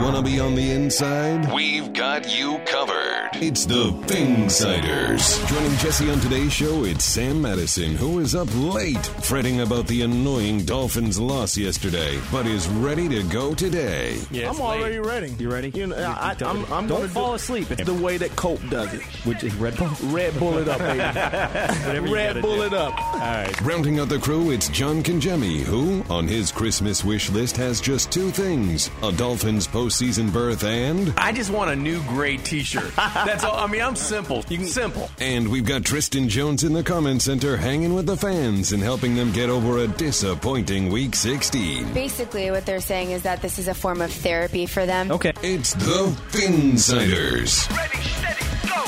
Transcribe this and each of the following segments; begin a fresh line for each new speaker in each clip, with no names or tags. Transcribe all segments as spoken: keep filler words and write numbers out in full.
want to be on the inside? We've got you covered. It's the Phinsiders. Joining Jesse on today's show, it's Sam Madison, who is up late fretting about the annoying Dolphins loss yesterday, but is ready to go today.
Yeah,
I'm already
late.
ready.
You ready?
You know, I, I, I'm, I'm
Don't
gonna
fall
do,
asleep.
It's the way that Coke does it.
Which is Red Bull?
Red Bull it up, baby. Red Bull
do.
it up.
All right.
Rounding out the crew, it's John Conjemi, who, on his Christmas wish list, has just two things: a Dolphins postseason berth and...
I just want a new gray t-shirt. That's all. I mean, I'm simple. You can simple.
And we've got Tristan Jones in the comment center hanging with the fans and helping them get over a disappointing Week sixteen.
Basically, what they're saying is that this is a form of therapy for them.
Okay.
It's the Phinsiders.
Ready, steady, go!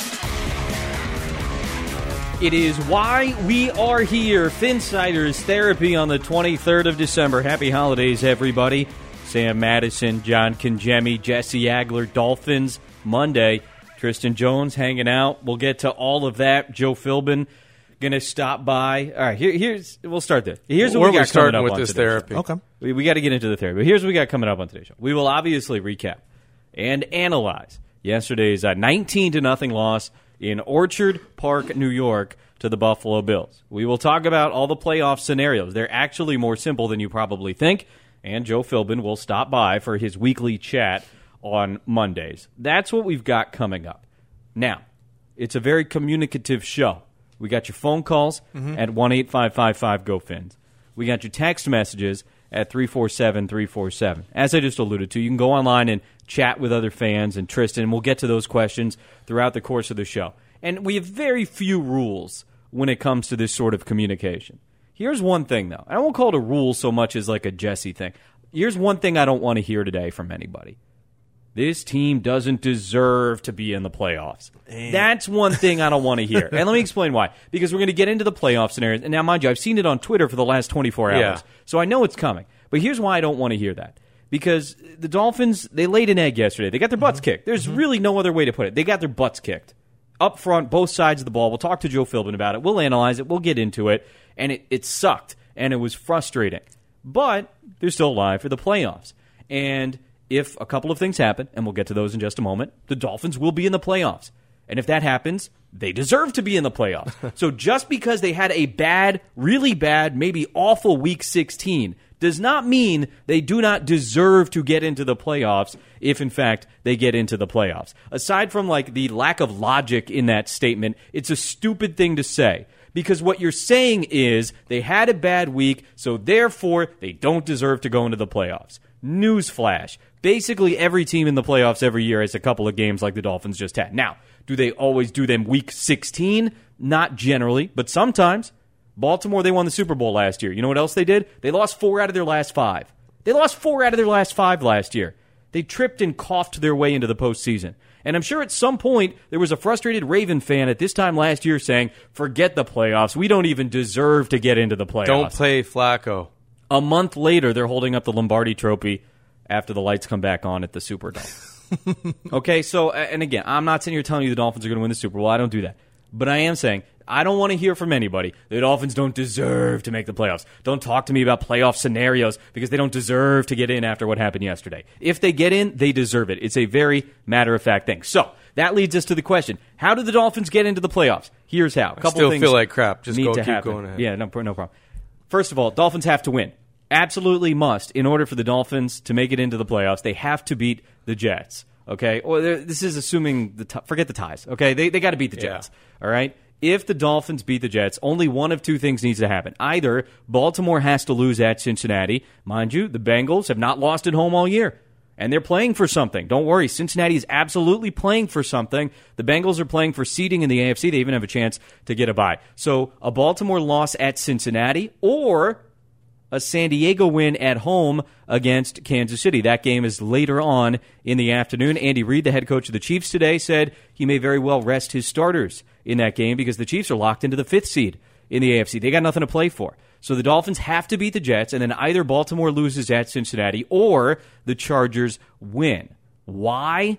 It is why we are here. Phinsiders Therapy on the twenty-third of December. Happy holidays, everybody. Sam Madison, John Conjemi, Jesse Agler, Dolphins Monday. Tristan Jones hanging out. We'll get to all of that. Joe Philbin going to stop by. All right, here, here's we'll start there. Here's what
Where
we
are
got
we starting
coming up
with
on
this
today's
therapy?
show.
Okay.
We, we got to get into the therapy. But here's what we got coming up on today's show. We will obviously recap and analyze yesterday's uh, nineteen to nothing loss in Orchard Park, New York, to the Buffalo Bills. We will talk about all the playoff scenarios. They're actually more simple than you probably think. And Joe Philbin will stop by for his weekly chat on Mondays. That's what we've got coming up. Now, it's a very communicative show. We got your phone calls mm-hmm. at one eight five five five G O Fins. We got your text messages at three four seven three four seven. As I just alluded to, you can go online and chat with other fans and Tristan. We'll get to those questions throughout the course of the show. And we have very few rules when it comes to this sort of communication. Here's one thing, though. I won't call it a rule so much as like a Jesse thing. Here's one thing I don't want to hear today from anybody. This team doesn't deserve to be in the playoffs. Damn. That's one thing I don't want to hear. And let me explain why. Because we're going to get into the playoff scenarios. And now, mind you, I've seen it on Twitter for the last twenty-four hours.
Yeah.
So I know it's coming. But here's why I don't want to hear that. Because the Dolphins, they laid an egg yesterday. They got their butts mm-hmm. kicked. There's mm-hmm. really no other way to put it. They got their butts kicked. Up front, both sides of the ball. We'll talk to Joe Philbin about it. We'll analyze it. We'll get into it. And it, it sucked. And it was frustrating. But they're still alive for the playoffs. And if a couple of things happen, and we'll get to those in just a moment, the Dolphins will be in the playoffs. And if that happens, they deserve to be in the playoffs. So just because they had a bad, really bad, maybe awful Week sixteen does not mean they do not deserve to get into the playoffs if, in fact, they get into the playoffs. Aside from like the lack of logic in that statement, it's a stupid thing to say. Because what you're saying is they had a bad week, so therefore they don't deserve to go into the playoffs. Newsflash. Basically every team in the playoffs every year has a couple of games like the Dolphins just had. Now, do they always do them Week sixteen? Not generally, but sometimes. Baltimore, they won the Super Bowl last year. You know what else they did? They lost four out of their last five. They lost four out of their last five last year. They tripped and coughed their way into the postseason. And I'm sure at some point there was a frustrated Raven fan at this time last year saying, forget the playoffs. We don't even deserve to get into the playoffs.
Don't play Flacco.
A month later, they're holding up the Lombardi Trophy after the lights come back on at the Superdome. Okay, so, and again, I'm not sitting here telling you the Dolphins are going to win the Super Bowl. I don't do that. But I am saying, I don't want to hear from anybody the Dolphins don't deserve to make the playoffs. Don't talk to me about playoff scenarios because they don't deserve to get in after what happened yesterday. If they get in, they deserve it. It's a very matter-of-fact thing. So, that leads us to the question, how did the Dolphins get into the playoffs? Here's how. A couple
I still
things
feel like crap. Just
need
go
to
keep
happen.
going ahead.
Yeah, no, no problem. First of all, Dolphins have to win. Absolutely must. In order for the Dolphins to make it into the playoffs, they have to beat the Jets. Okay? Or this is assuming, the t- forget the ties. Okay? They, they got to beat the Jets. Yeah. All right? If the Dolphins beat the Jets, only one of two things needs to happen. Either Baltimore has to lose at Cincinnati. Mind you, the Bengals have not lost at home all year. And they're playing for something. Don't worry, Cincinnati is absolutely playing for something. The Bengals are playing for seeding in the A F C. They even have a chance to get a bye. So a Baltimore loss at Cincinnati or a San Diego win at home against Kansas City. That game is later on in the afternoon. Andy Reid, the head coach of the Chiefs today, said he may very well rest his starters in that game because the Chiefs are locked into the fifth seed in the A F C. They got nothing to play for. So the Dolphins have to beat the Jets, and then either Baltimore loses at Cincinnati or the Chargers win. Why?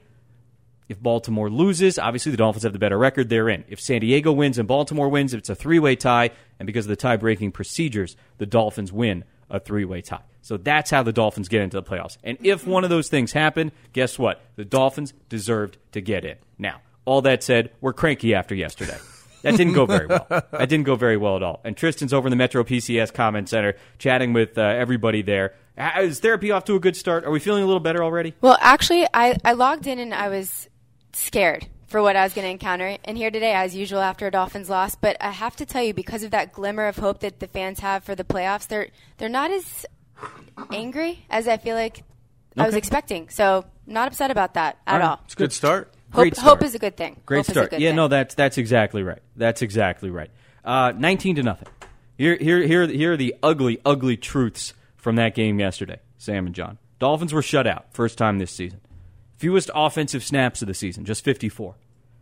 If Baltimore loses, obviously the Dolphins have the better record. They're in. If San Diego wins and Baltimore wins, it's a three-way tie, and because of the tie-breaking procedures, the Dolphins win a three-way tie. So that's how the Dolphins get into the playoffs. And if one of those things happen, guess what? The Dolphins deserved to get in. Now, all that said, we're cranky after yesterday. That didn't go very well. That didn't go very well at all. And Tristan's over in the Metro P C S Comment Center chatting with uh, everybody there. Is therapy off to a good start? Are we feeling a little better already?
Well, actually, I, I logged in and I was scared for what I was going to encounter. And here today, as usual, after a Dolphins loss. But I have to tell you, because of that glimmer of hope that the fans have for the playoffs, they're they're not as angry as I feel like I okay. was expecting. So not upset about that at all. Right.
all. It's a good start.
Hope,
Great start.
Hope is a good thing.
Great
hope
start.
Is a good
yeah,
thing.
no, that's that's exactly right. That's exactly right. Uh, Nineteen to nothing. Here, here, here, here are the ugly, ugly truths from that game yesterday. Sam and John. Dolphins were shut out first time this season. Fewest offensive snaps of the season, just fifty-four.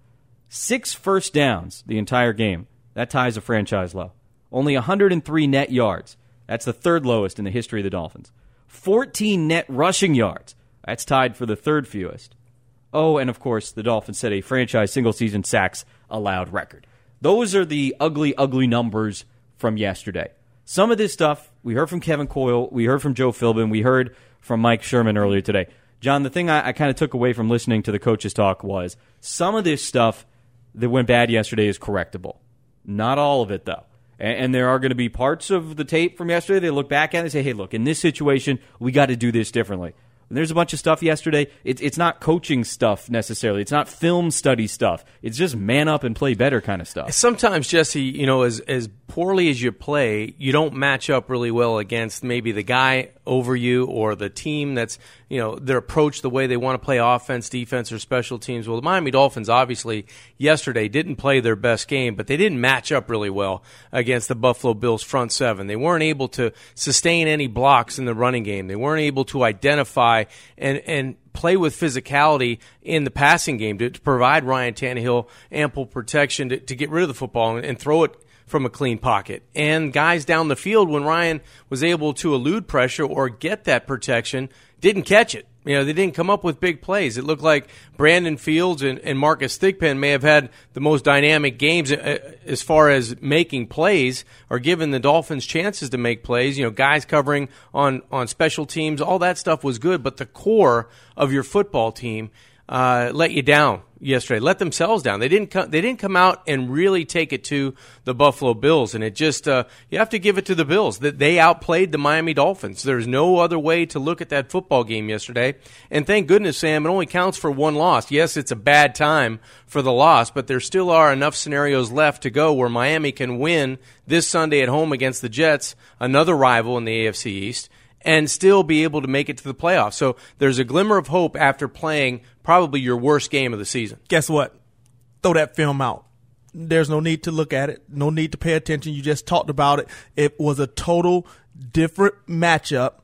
Six first downs the entire game. That ties a franchise low. Only one hundred three net yards. That's the third lowest in the history of the Dolphins. fourteen net rushing yards. That's tied for the third fewest. Oh, and of course, the Dolphins set a franchise single-season sacks allowed record. Those are the ugly, ugly numbers from yesterday. Some of this stuff, we heard from Kevin Coyle, we heard from Joe Philbin, we heard from Mike Sherman earlier today. John, the thing I, I kind of took away from listening to the coaches talk was some of this stuff that went bad yesterday is correctable. Not all of it, though. And, and there are going to be parts of the tape from yesterday they look back at and they say, hey, look, in this situation, we got to do this differently. And there's a bunch of stuff yesterday. It's it's not coaching stuff necessarily. It's not film study stuff. It's just man up and play better kind of stuff.
Sometimes, Jesse, you know, as as poorly as you play, you don't match up really well against maybe the guy over you or the team that's, you know, their approach, the way they want to play offense, defense, or special teams. Well, the Miami Dolphins obviously yesterday didn't play their best game, but they didn't match up really well against the Buffalo Bills front seven. They weren't able to sustain any blocks in the running game. They weren't able to identify and and play with physicality in the passing game to, to provide Ryan Tannehill ample protection to, to get rid of the football and, and throw it from a clean pocket. And guys down the field, when Ryan was able to elude pressure or get that protection, didn't catch it. You know, they didn't come up with big plays. It looked like Brandon Fields and, and Marcus Thigpen may have had the most dynamic games as far as making plays or giving the Dolphins chances to make plays. You know, guys covering on, on special teams, all that stuff was good, but the core of your football team uh, let you down yesterday, let themselves down. They didn't come, they didn't come out and really take it to the Buffalo Bills, and it just uh, you have to give it to the Bills that they outplayed the Miami Dolphins. There's no other way to look at that football game yesterday, and thank goodness, Sam, it only counts for one loss. Yes, it's a bad time for the loss, but there still are enough scenarios left to go where Miami can win this Sunday at home against the Jets, another rival in the A F C East, and still be able to make it to the playoffs. So there's a glimmer of hope after playing probably your worst game of the season.
Guess what? Throw that film out. There's no need to look at it. No need to pay attention. You just talked about it. It was a total different matchup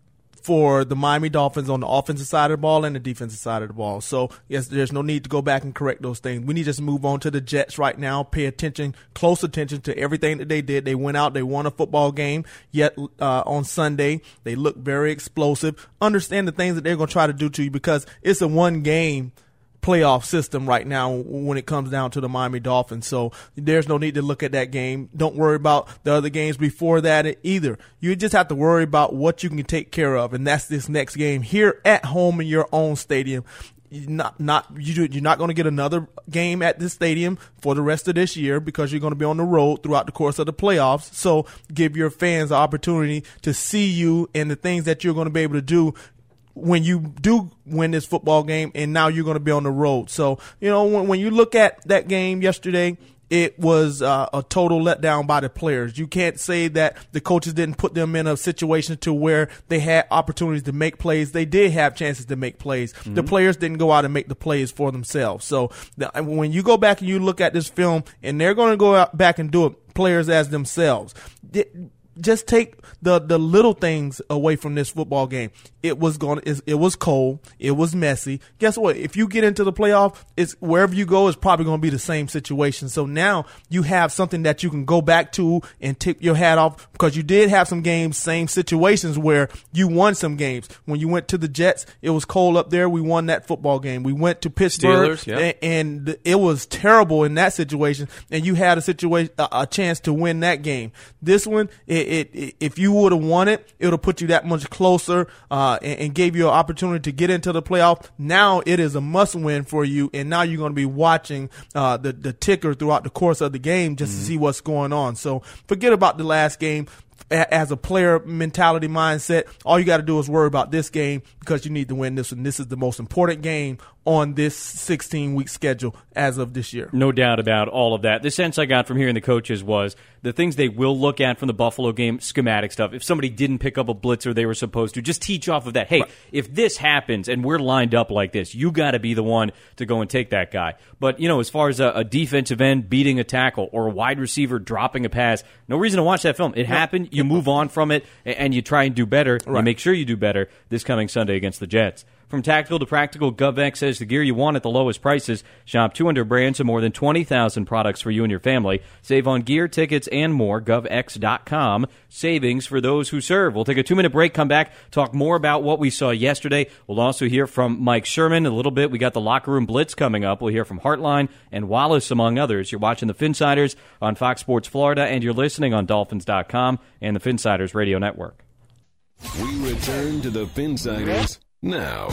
for the Miami Dolphins on the offensive side of the ball and the defensive side of the ball. So, yes, there's no need to go back and correct those things. We need to just move on to the Jets right now, pay attention, close attention to everything that they did. They went out, they won a football game, yet uh, on Sunday they looked very explosive. Understand the things that they're going to try to do to you because it's a one-game playoff system right now when it comes down to the Miami Dolphins. So there's no need to look at that game. Don't worry about the other games before that either. You just have to worry about what you can take care of, and that's this next game here at home in your own stadium. Not, not you, you're not going to get another game at this stadium for the rest of this year because you're going to be on the road throughout the course of the playoffs. So give your fans the opportunity to see you and the things that you're going to be able to do when you do win this football game, and now you're going to be on the road. So, you know, when, when you look at that game yesterday, it was uh, a total letdown by the players. You can't say that the coaches didn't put them in a situation to where they had opportunities to make plays. They did have chances to make plays. Mm-hmm. The players didn't go out and make the plays for themselves. So the, when you go back and you look at this film, and they're going to go out back and do it, players as themselves, it, just take the, the little things away from this football game. It was going. It, it was cold. It was messy. Guess what? If you get into the playoff, it's wherever you go, it's probably going to be the same situation. So now you have something that you can go back to and tip your hat off because you did have some games, same situations where you won some games. When you went to the Jets, it was cold up there. We won that football game. We went to Pittsburgh,
Steelers, yeah.
and, and it was terrible in that situation. And you had a situation, a, a chance to win that game. This one, it it, it if you would have won it, it would have put you that much closer uh, and, and gave you an opportunity to get into the playoff. Now it is a must-win for you, and now you're going to be watching uh, the the ticker throughout the course of the game just mm-hmm. to see what's going on. So forget about the last game. As a player mentality mindset, all you got to do is worry about this game because you need to win this one. This is the most important game on this sixteen-week schedule as of this year.
No doubt about all of that. The sense I got from hearing the coaches was the things they will look at from the Buffalo game, schematic stuff. If somebody didn't pick up a blitzer they were supposed to, just teach off of that. Hey, right. if this happens and we're lined up like this, you got to be the one to go and take that guy. But, you know, as far as a, a defensive end beating a tackle or a wide receiver dropping a pass, no reason to watch that film. It happened. You move on from it, and you try and do better. Right. You make sure you do better this coming Sunday against the Jets. From tactical to practical, GovX has the gear you want at the lowest prices. Shop two hundred brands and more than twenty thousand products for you and your family. Save on gear, tickets, and more. Gov X dot com. Savings for those who serve. We'll take a two-minute break, come back, talk more about what we saw yesterday. We'll also hear from Mike Sherman a little bit. We got the Locker Room Blitz coming up. We'll hear from Heartline and Wallace, among others. You're watching the Finsiders on Fox Sports Florida, and you're listening on Dolphins dot com and the Finsiders Radio Network.
We return to the Finsiders now.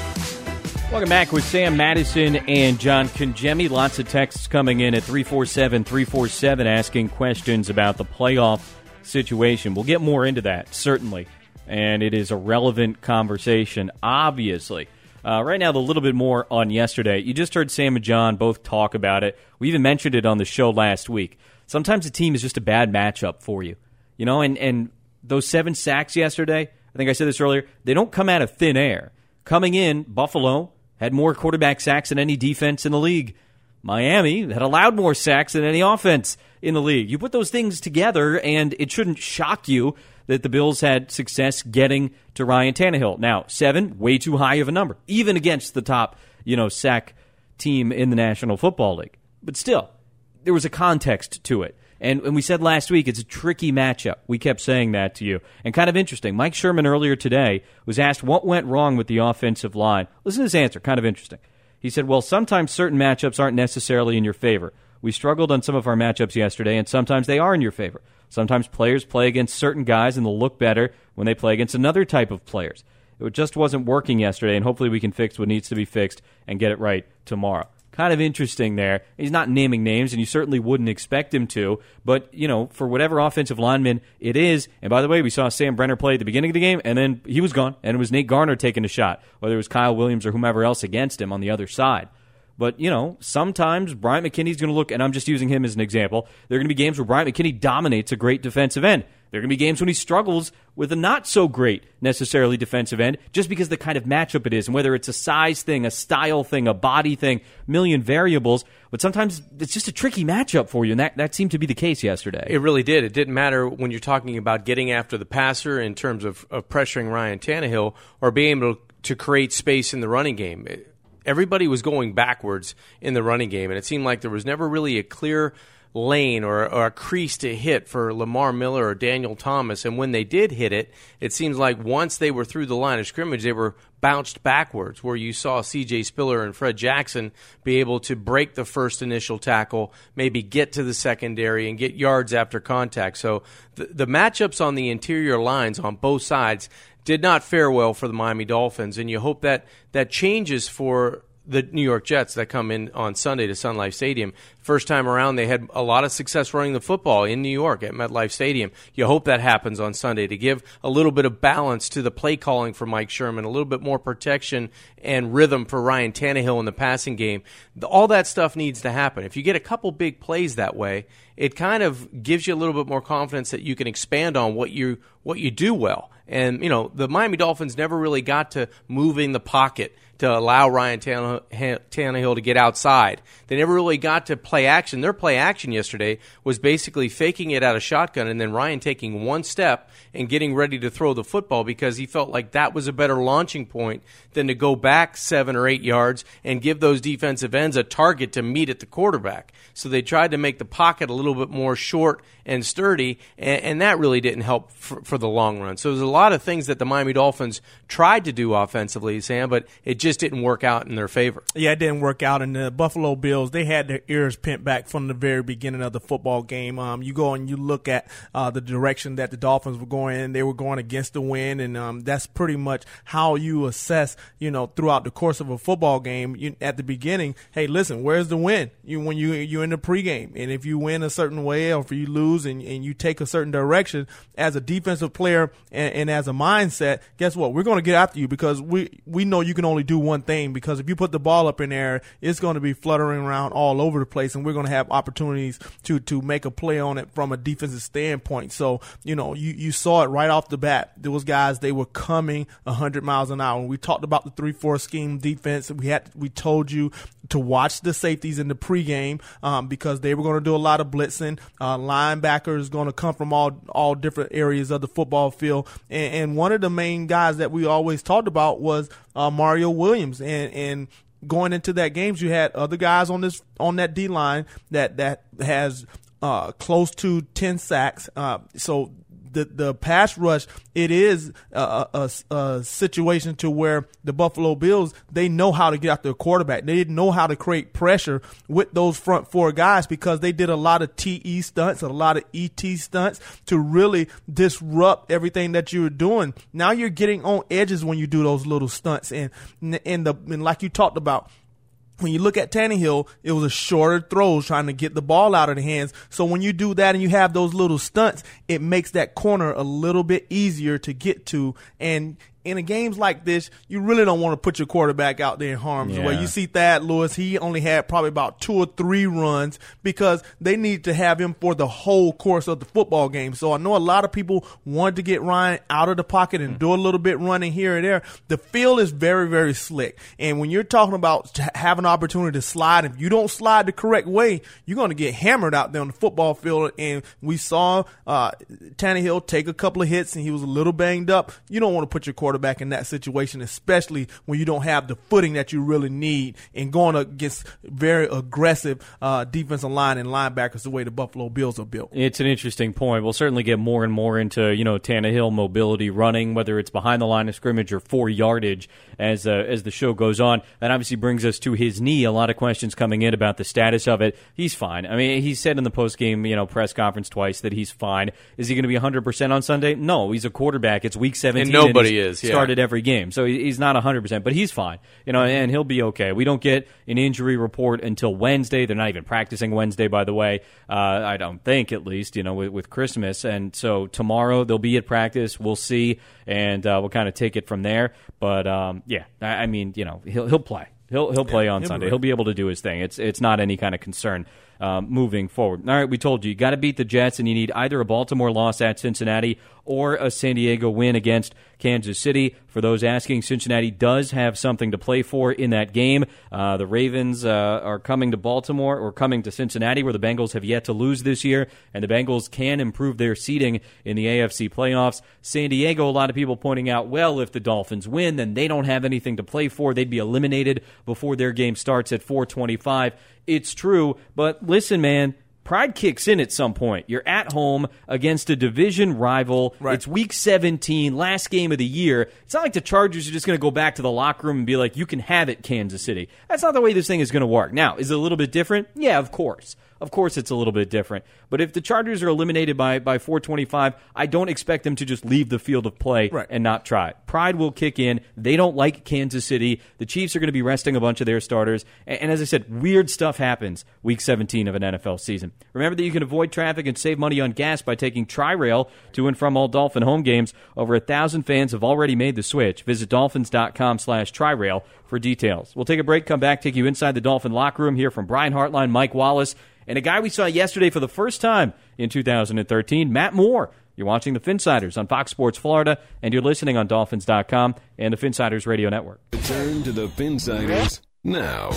Welcome back with Sam Madison and John Congemi. Lots of texts coming in at three four seven, three four seven asking questions about the playoff situation. We'll get more into that, certainly, and it is a relevant conversation, obviously. Uh, right now, a little bit more on yesterday. You just heard Sam and John both talk about it. We even mentioned it on the show last week. Sometimes a team is just a bad matchup for you. You know, and, and those seven sacks yesterday, I think I said this earlier, they don't come out of thin air. Coming in, Buffalo had more quarterback sacks than any defense in the league. Miami had allowed more sacks than any offense in the league. You put those things together, and it shouldn't shock you that the Bills had success getting to Ryan Tannehill. Now, seven, way too high of a number, even against the top, you know, sack team in the National Football League. But still, there was a context to it. And, and we said last week it's a tricky matchup. We kept saying that to you. And kind of interesting, Mike Sherman earlier today was asked what went wrong with the offensive line. Listen to his answer, kind of interesting. He said, well, sometimes certain matchups aren't necessarily in your favor. We struggled on some of our matchups yesterday, and sometimes they are in your favor. Sometimes players play against certain guys, and they'll look better when they play against another type of players. It just wasn't working yesterday, and hopefully we can fix what needs to be fixed and get it right tomorrow. Kind of interesting there. He's not naming names, and you certainly wouldn't expect him to. But, you know, for whatever offensive lineman it is, and by the way, we saw Sam Brenner play at the beginning of the game, and then he was gone, and it was Nate Garner taking a shot, whether it was Kyle Williams or whomever else against him on the other side. But, you know, sometimes Bryant McKinney's going to look, and I'm just using him as an example, there are going to be games where Bryant McKinney dominates a great defensive end. There are going to be games when he struggles with a not-so-great, necessarily, defensive end, just because of the kind of matchup it is, and whether it's a size thing, a style thing, a body thing, million variables. But sometimes it's just a tricky matchup for you, and that, that seemed to be the case yesterday.
It really did. It didn't matter when you're talking about getting after the passer in terms of, of pressuring Ryan Tannehill or being able to create space in the running game. Everybody was going backwards in the running game, and it seemed like there was never really a clear lane or, or a crease to hit for Lamar Miller or Daniel Thomas. And when they did hit it, it seems like once they were through the line of scrimmage, they were bounced backwards, where you saw C J Spiller and Fred Jackson be able to break the first initial tackle, maybe get to the secondary and get yards after contact. So the, the matchups on the interior lines on both sides did not fare well for the Miami Dolphins, and you hope that that changes for the New York Jets that come in on Sunday to Sun Life Stadium. First time around, they had a lot of success running the football in New York at MetLife Stadium. You hope that happens on Sunday to give a little bit of balance to the play calling for Mike Sherman, a little bit more protection and rhythm for Ryan Tannehill in the passing game. All that stuff needs to happen. If you get a couple big plays that way, it kind of gives you a little bit more confidence that you can expand on what you what you do well. And, you know, the Miami Dolphins never really got to moving the pocket to allow Ryan Tannehill to get outside. They never really got to play action. Their play action yesterday was basically faking it out of shotgun and then Ryan taking one step and getting ready to throw the football because he felt like that was a better launching point than to go back seven or eight yards and give those defensive ends a target to meet at the quarterback. So they tried to make the pocket a little bit more short and sturdy, and, and that really didn't help for, for the long run. So there's a lot of things that the Miami Dolphins tried to do offensively, Sam, but it just didn't work out in their favor.
Yeah, it didn't work out. And the Buffalo Bills, they had their ears pinned back from the very beginning of the football game. Um, you go and you look at uh, the direction that the Dolphins were going in. They were going against the wind, and um, that's pretty much how you assess, you know, throughout the course of a football game. You, at the beginning, hey, listen, where's the win? You when you you're in the pregame, and if you win a certain way, or if you lose and, and you take a certain direction as a defensive player and, and as a mindset, guess what? We're going to get after you because we we know you can only do one thing. Because if you put the ball up in there, it's going to be fluttering around all over the place, and we're going to have opportunities to to make a play on it from a defensive standpoint. So you know you you saw it right off the bat. Those guys, they were coming one hundred miles an hour. When we talked about the three four scheme defense, we had we told you to watch the safeties in the pregame um, because they were going to do a lot of blitzing. Uh, linebackers going to come from all all different areas of the football field, and, and one of the main guys that we always talked about was uh, Mario Williams. And and going into that games, you had other guys on this on that D line that that has uh, close to ten sacks. Uh, so. The the pass rush, it is a, a, a situation to where the Buffalo Bills, they know how to get out their quarterback. They didn't know how to create pressure with those front four guys because they did a lot of T E stunts, a lot of E T stunts to really disrupt everything that you were doing. Now you're getting on edges when you do those little stunts. And, and, the, and like you talked about, when you look at Tannehill, it was a shorter throws trying to get the ball out of the hands. So when you do that and you have those little stunts, it makes that corner a little bit easier to get to. And in a games like this, you really don't want to put your quarterback out there in harm's
yeah.
way. You see Thad Lewis, he only had probably about two or three runs because they need to have him for the whole course of the football game. So I know a lot of people wanted to get Ryan out of the pocket and do a little bit running here and there. The field is very, very slick. And when you're talking about having an opportunity to slide, if you don't slide the correct way, you're going to get hammered out there on the football field. And we saw uh, Tannehill take a couple of hits and he was a little banged up. You don't want to put your quarterback back in that situation, especially when you don't have the footing that you really need and going against very aggressive uh, defensive line and linebackers the way the Buffalo Bills are built.
It's an interesting point. We'll certainly get more and more into, you know, Tannehill mobility running, whether it's behind the line of scrimmage or four yardage as uh, as the show goes on. That obviously brings us to his knee. A lot of questions coming in about the status of it. He's fine. I mean, he said in the post-game, you know, press conference twice that he's fine. Is he going to be one hundred percent on Sunday? No, he's a quarterback. It's week seventeen.
And nobody
and
is. Yeah.
Started every game, so he's not one hundred percent, but he's fine, you know, and he'll be okay. We don't get an injury report until Wednesday. They're not even practicing Wednesday, by the way. Uh, I don't think, at least, you know, with, with Christmas, and so tomorrow they'll be at practice. We'll see, and uh, we'll kind of take it from there. But um, yeah, I, I mean, you know, he'll he'll play. He'll he'll play yeah, on he'll Sunday. Be he'll be able to do his thing. It's it's not any kind of concern um, moving forward. All right, we told you you got to beat the Jets, and you need either a Baltimore loss at Cincinnati or a San Diego win against Kansas City. For those asking, Cincinnati does have something to play for in that game. Uh, the Ravens uh, are coming to Baltimore or coming to Cincinnati, where the Bengals have yet to lose this year, and the Bengals can improve their seeding in the A F C playoffs. San Diego, a lot of people pointing out, well, if the Dolphins win, then they don't have anything to play for. They'd be eliminated before their game starts at four twenty-five. It's true, but listen, man, pride kicks in at some point. You're at home against a division rival. Right. It's week seventeen, last game of the year. It's not like the Chargers are just going to go back to the locker room and be like, you can have it, Kansas City. That's not the way this thing is going to work. Now, is it a little bit different? Yeah, of course. Of course it's a little bit different. But if the Chargers are eliminated by, by four twenty-five, I don't expect them to just leave the field of play right. and not try. Pride will kick in. They don't like Kansas City. The Chiefs are going to be resting a bunch of their starters. And, and as I said, weird stuff happens week seventeen of an N F L season. Remember that you can avoid traffic and save money on gas by taking Tri-Rail to and from all Dolphin home games. Over a thousand fans have already made the switch. Visit dolphins.com slash Tri-Rail for details. We'll take a break, come back, take you inside the Dolphin locker room, here from Brian Hartline, Mike Wallace, and a guy we saw yesterday for the first time in two thousand thirteen, Matt Moore. You're watching the Finsiders on Fox Sports Florida, and you're listening on Dolphins dot com and the Finsiders Radio Network.
Return to the Finsiders now.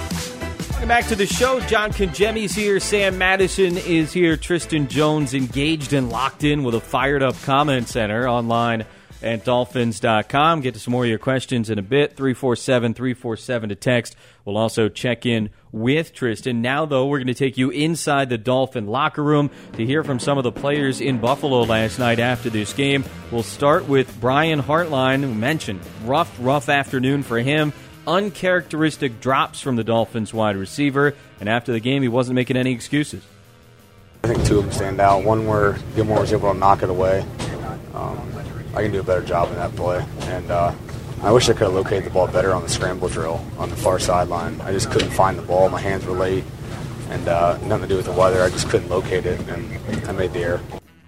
Welcome back to the show. John Congemi's here. Sam Madison is here. Tristan Jones engaged and locked in with a fired-up comment center online at dolphins dot com. Get to some more of your questions in a bit. three four seven, three four seven to text. We'll also check in with Tristan. Now, though, we're going to take you inside the Dolphin locker room to hear from some of the players in Buffalo last night after this game. We'll start with Brian Hartline, who mentioned rough, rough afternoon for him. Uncharacteristic drops from the Dolphins wide receiver. And after the game, he wasn't making any excuses.
I think two of them stand out. One where Gilmore was able to knock it away. Um, I can do a better job in that play. And uh, I wish I could have located the ball better on the scramble drill on the far sideline. I just couldn't find the ball. My hands were late. And uh, nothing to do with the weather. I just couldn't locate it, and I made the error.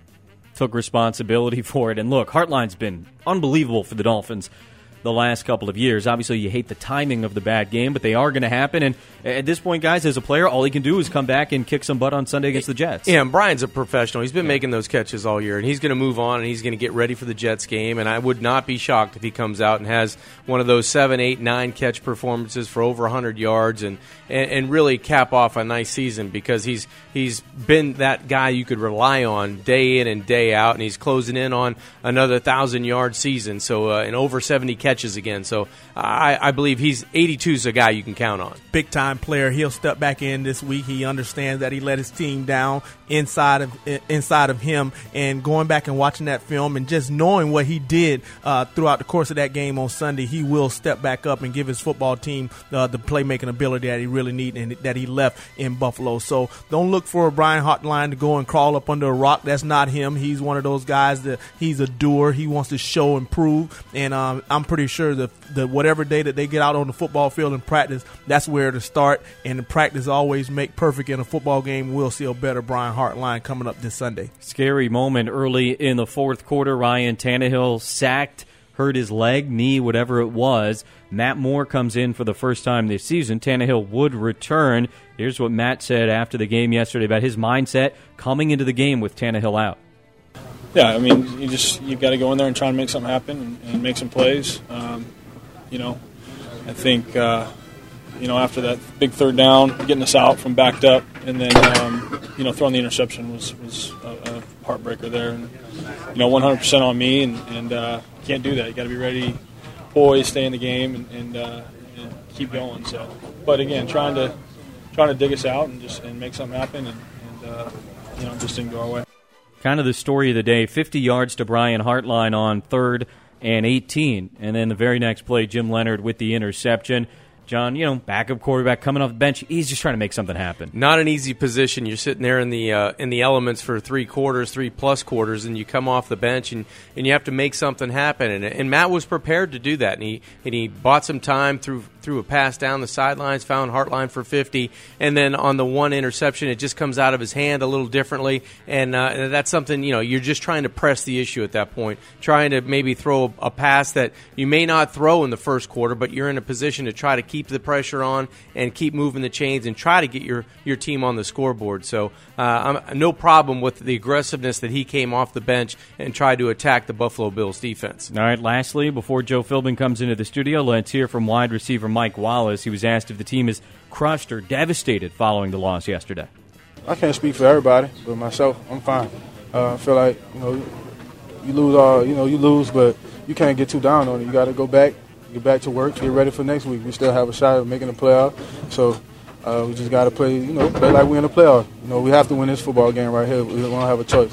Took responsibility for it. And look, Hartline's been unbelievable for the Dolphins the last couple of years. Obviously, you hate the timing of the bad game, but they are going to happen. And at this point, guys, as a player, all he can do is come back and kick some butt on Sunday against the Jets.
Yeah, and Brian's a professional. He's been yeah. making those catches all year, and he's going to move on, and he's going to get ready for the Jets game. And I would not be shocked if he comes out and has one of those seven, eight, nine catch performances for over one hundred yards and, and, and really cap off a nice season, because he's he's been that guy you could rely on day in and day out, and he's closing in on another one thousand-yard season, so uh, and over seventy catches again. So I, I believe he's eighty-two is a guy you can count on.
Big time player. He'll step back in this week. He understands that he let his team down inside of inside of him, and going back and watching that film and just knowing what he did uh, throughout the course of that game on Sunday, he will step back up and give his football team uh, the playmaking ability that he really needed and that he left in Buffalo. So don't look for Brian Hartline to go and crawl up under a rock. That's not him. He's one of those guys that he's a doer. He wants to show and prove, and um, I'm pretty sure that the whatever day that they get out on the football field and practice, that's where to start. And the practice always make perfect in a football game. We'll see a better Brian Hartline coming up this Sunday.
Scary moment early in the fourth quarter. Ryan Tannehill sacked, hurt his leg, knee, whatever it was. Matt Moore comes in for the first time this season. Tannehill would return. Here's what Matt said after the game yesterday about his mindset coming into the game with Tannehill out.
Yeah, I mean, you just you got to go in there and try and make something happen and, and make some plays. Um, you know, I think uh, you know after that big third down, getting us out from backed up, and then um, you know throwing the interception was was a, a heartbreaker there. And you know, one hundred percent on me, and, and uh, can't do that. You got to be ready, poised, stay in the game, and, and, uh, and keep going. So, but again, trying to trying to dig us out and just and make something happen, and, and uh, you know, just didn't go our way.
Kind of the story of the day, fifty yards to Brian Hartline on third and eighteen. And then the very next play, Jim Leonard with the interception. John, you know, backup quarterback coming off the bench, he's just trying to make something happen.
Not an easy position. You're sitting there in the uh, in the elements for three quarters, three plus quarters, and you come off the bench and, and you have to make something happen. And, and Matt was prepared to do that, and he and he bought some time through threw a pass down the sidelines, found Hartline for fifty, and then on the one interception, it just comes out of his hand a little differently, and uh, that's something, you know, you're just trying to press the issue at that point, trying to maybe throw a, a pass that you may not throw in the first quarter, but you're in a position to try to keep the pressure on and keep moving the chains and try to get your, your team on the scoreboard. So uh, I'm, no problem with the aggressiveness that he came off the bench and tried to attack the Buffalo Bills defense.
All right, lastly, before Joe Philbin comes into the studio, let's hear from wide receiver Mike Wallace. He was asked if the team is crushed or devastated following the loss yesterday.
I can't speak for everybody, but myself, I'm fine. Uh, I feel like, you know, you lose all, you know, you lose, but you can't get too down on it. You got to go back, get back to work, get ready for next week. We still have a shot at making the playoff, so uh, we just got to play, you know, play like we're in the playoff. You know, we have to win this football game right here. We don't have a choice.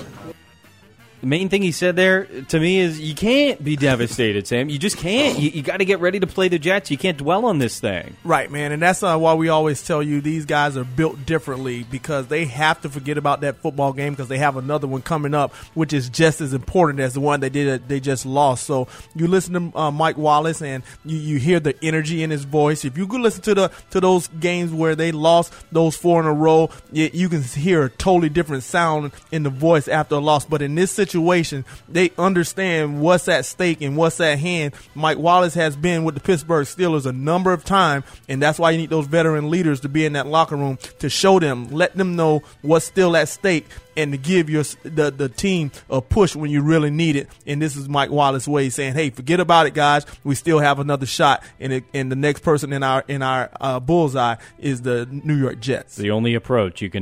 The main thing he said there to me is you can't be devastated, Sam. You just can't. You, you got to get ready to play the Jets. You can't dwell on this thing.
Right, man, and that's uh, why we always tell you these guys are built differently, because they have to forget about that football game because they have another one coming up, which is just as important as the one they did they just lost. So you listen to uh, Mike Wallace, and you, you hear the energy in his voice. If you go listen to the to those games where they lost those four in a row, you, you can hear a totally different sound in the voice after a loss. But in this situation, situation, they understand what's at stake and what's at hand. Mike Wallace has been with the Pittsburgh Steelers a number of times, and that's why you need those veteran leaders to be in that locker room to show them, let them know what's still at stake, and to give your the, the team a push when you really need it. And this is Mike Wallace's way, saying, hey, forget about it, guys. We still have another shot, and, it, and the next person in our in our uh, bullseye is the New York Jets.
The only approach you can have.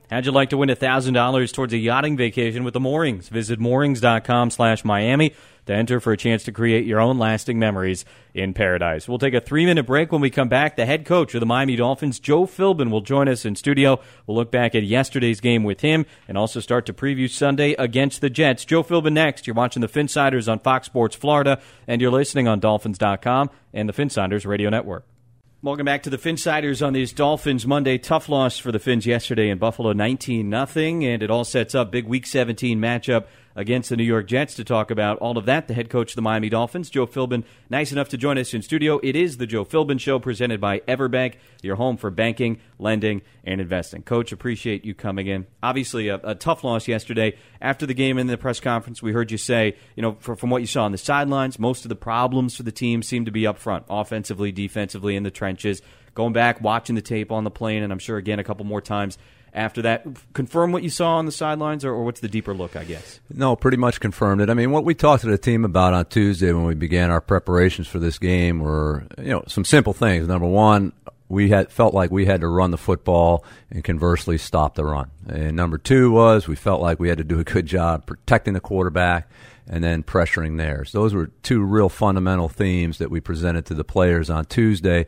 How'd you like to win one thousand dollars towards a yachting vacation with the Moorings? Visit moorings.com slash Miami to enter for a chance to create your own lasting memories in paradise. We'll take a three-minute break. When we come back, the head coach of the Miami Dolphins, Joe Philbin, will join us in studio. We'll look back at yesterday's game with him and also start to preview Sunday against the Jets. Joe Philbin next. You're watching the Finsiders on Fox Sports Florida, and you're listening on Dolphins dot com and the Finsiders Radio Network. Welcome back to the Finsiders on this Dolphins Monday. Tough loss for the Fins yesterday in Buffalo, nineteen nothing, and it all sets up big Week seventeen matchup against the New York Jets. To talk about all of that, the head coach of the Miami Dolphins, Joe Philbin, nice enough to join us in studio. It is the Joe Philbin Show, presented by Everbank, your home for banking, lending, and investing. Coach, appreciate you coming in. Obviously, a, a tough loss yesterday. After the game in the press conference, we heard you say, you know, for, from what you saw on the sidelines, most of the problems for the team seem to be up front, offensively, defensively, in the trenches. Going back, watching the tape on the plane, and I'm sure again a couple more times after that, confirm what you saw on the sidelines, or, or what's the deeper look, I guess?
No, pretty much confirmed it. I mean, what we talked to the team about on Tuesday when we began our preparations for this game were, you know, some simple things. Number one, we had felt like we had to run the football and conversely stop the run. And number two was we felt like we had to do a good job protecting the quarterback and then pressuring theirs. Those were two real fundamental themes that we presented to the players on Tuesday.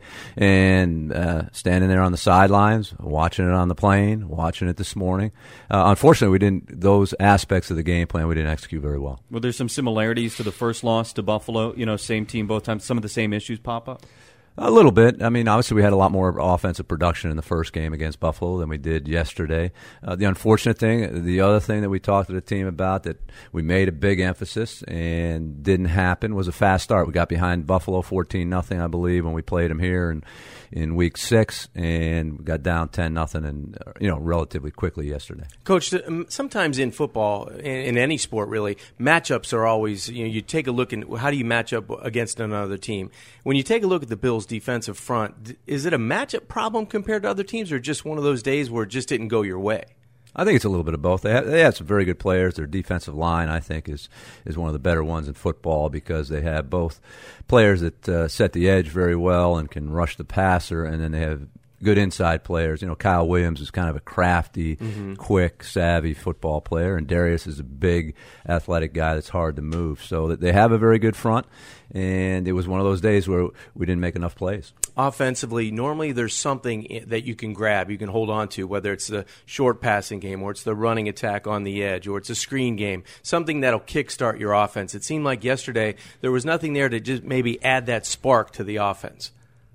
And uh, standing there on the sidelines, watching it on the plane, watching it this morning. Uh, unfortunately, we didn't. Those aspects of the game plan we didn't execute very well.
Well, there's some similarities to the first loss to Buffalo. You know, same team both times. Some of the same issues pop up.
A little bit. I mean, obviously we had a lot more offensive production in the first game against Buffalo than we did yesterday. Uh, the unfortunate thing, the other thing that we talked to the team about that we made a big emphasis and didn't happen was a fast start. We got behind Buffalo fourteen nothing, I believe, when we played them here in, in week six, and we got down ten nothing, and you know, relatively quickly yesterday.
Coach, sometimes in football, in, in any sport really, matchups are always, you know, you take a look and how do you match up against another team? When you take a look at the Bills' defensive front, is it a matchup problem compared to other teams, or just one of those days where it just didn't go your way?
I think it's a little bit of both. They have, they have some very good players. Their defensive line, I think, is is one of the better ones in football because they have both players that uh, set the edge very well and can rush the passer, and then they have good inside players. You know, Kyle Williams is kind of a crafty, mm-hmm. quick, savvy football player, and Darius is a big, athletic guy that's hard to move. So that they have a very good front, and it was one of those days where we didn't make enough plays.
Offensively, normally there's something that you can grab, you can hold on to, whether it's the short passing game or it's the running attack on the edge or it's a screen game, something that'll kickstart your offense. It seemed like yesterday there was nothing there to just maybe add that spark to the offense.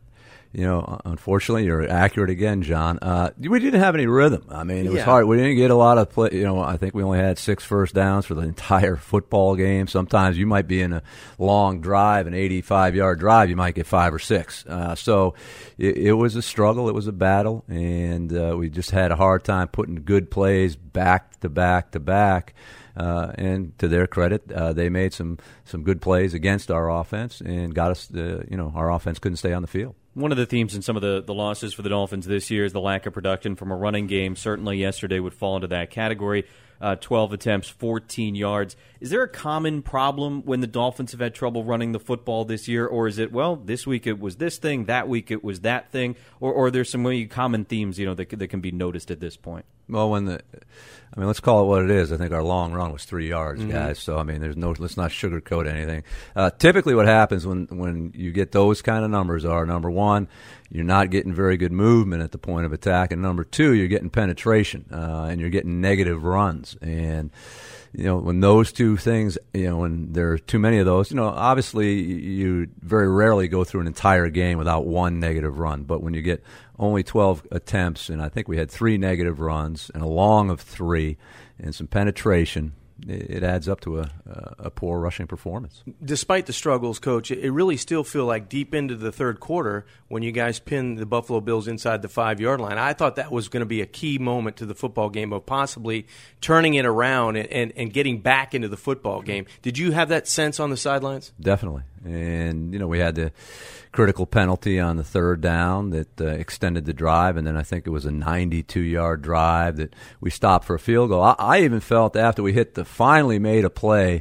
You know, unfortunately, you're accurate again, John. Uh, we didn't have any rhythm. I mean, it was
yeah.
hard. We didn't get a lot of play. You know, I think we only had six first downs for the entire football game. Sometimes you might be in a long drive, an eighty-five yard drive, you might get five or six. Uh, so it, it was a struggle. It was a battle, and uh, we just had a hard time putting good plays back to back to back. Uh, and to their credit, uh, they made some, some good plays against our offense and got us, uh, you know, our offense couldn't stay on the field.
One of the themes in some of the, the losses for the Dolphins this year is the lack of production from a running game. Certainly yesterday would fall into that category. Uh, twelve attempts, fourteen yards. Is there a common problem when the Dolphins have had trouble running the football this year, or is it, well, this week it was this thing, that week it was that thing, or, or there's some really common themes, you know, that, that can be noticed at this point?
Well, when the, I mean, let's call it what it is. I think our long run was three yards,
mm-hmm.
guys. So I mean, there's no, let's not sugarcoat anything. Uh, typically, what happens when when you get those kind of numbers are, number one, you're not getting very good movement at the point of attack, and number two, you're getting penetration uh, and you're getting negative runs. And you know, when those two things, you know, when there are too many of those, you know, obviously you very rarely go through an entire game without one negative run. But when you get only twelve attempts, and I think we had three negative runs and a long of three and some penetration, it adds up to a, a poor rushing performance.
Despite the struggles, Coach, it really still feel like deep into the third quarter when you guys pinned the Buffalo Bills inside the five-yard line. I thought that was going to be a key moment to the football game of possibly turning it around and, and, and getting back into the football game. Did you have that sense on the sidelines?
Definitely. And, you know, we had the critical penalty on the third down that uh, extended the drive, and then I think it was a ninety-two yard drive that we stopped for a field goal. I, I even felt after we hit the finally made a play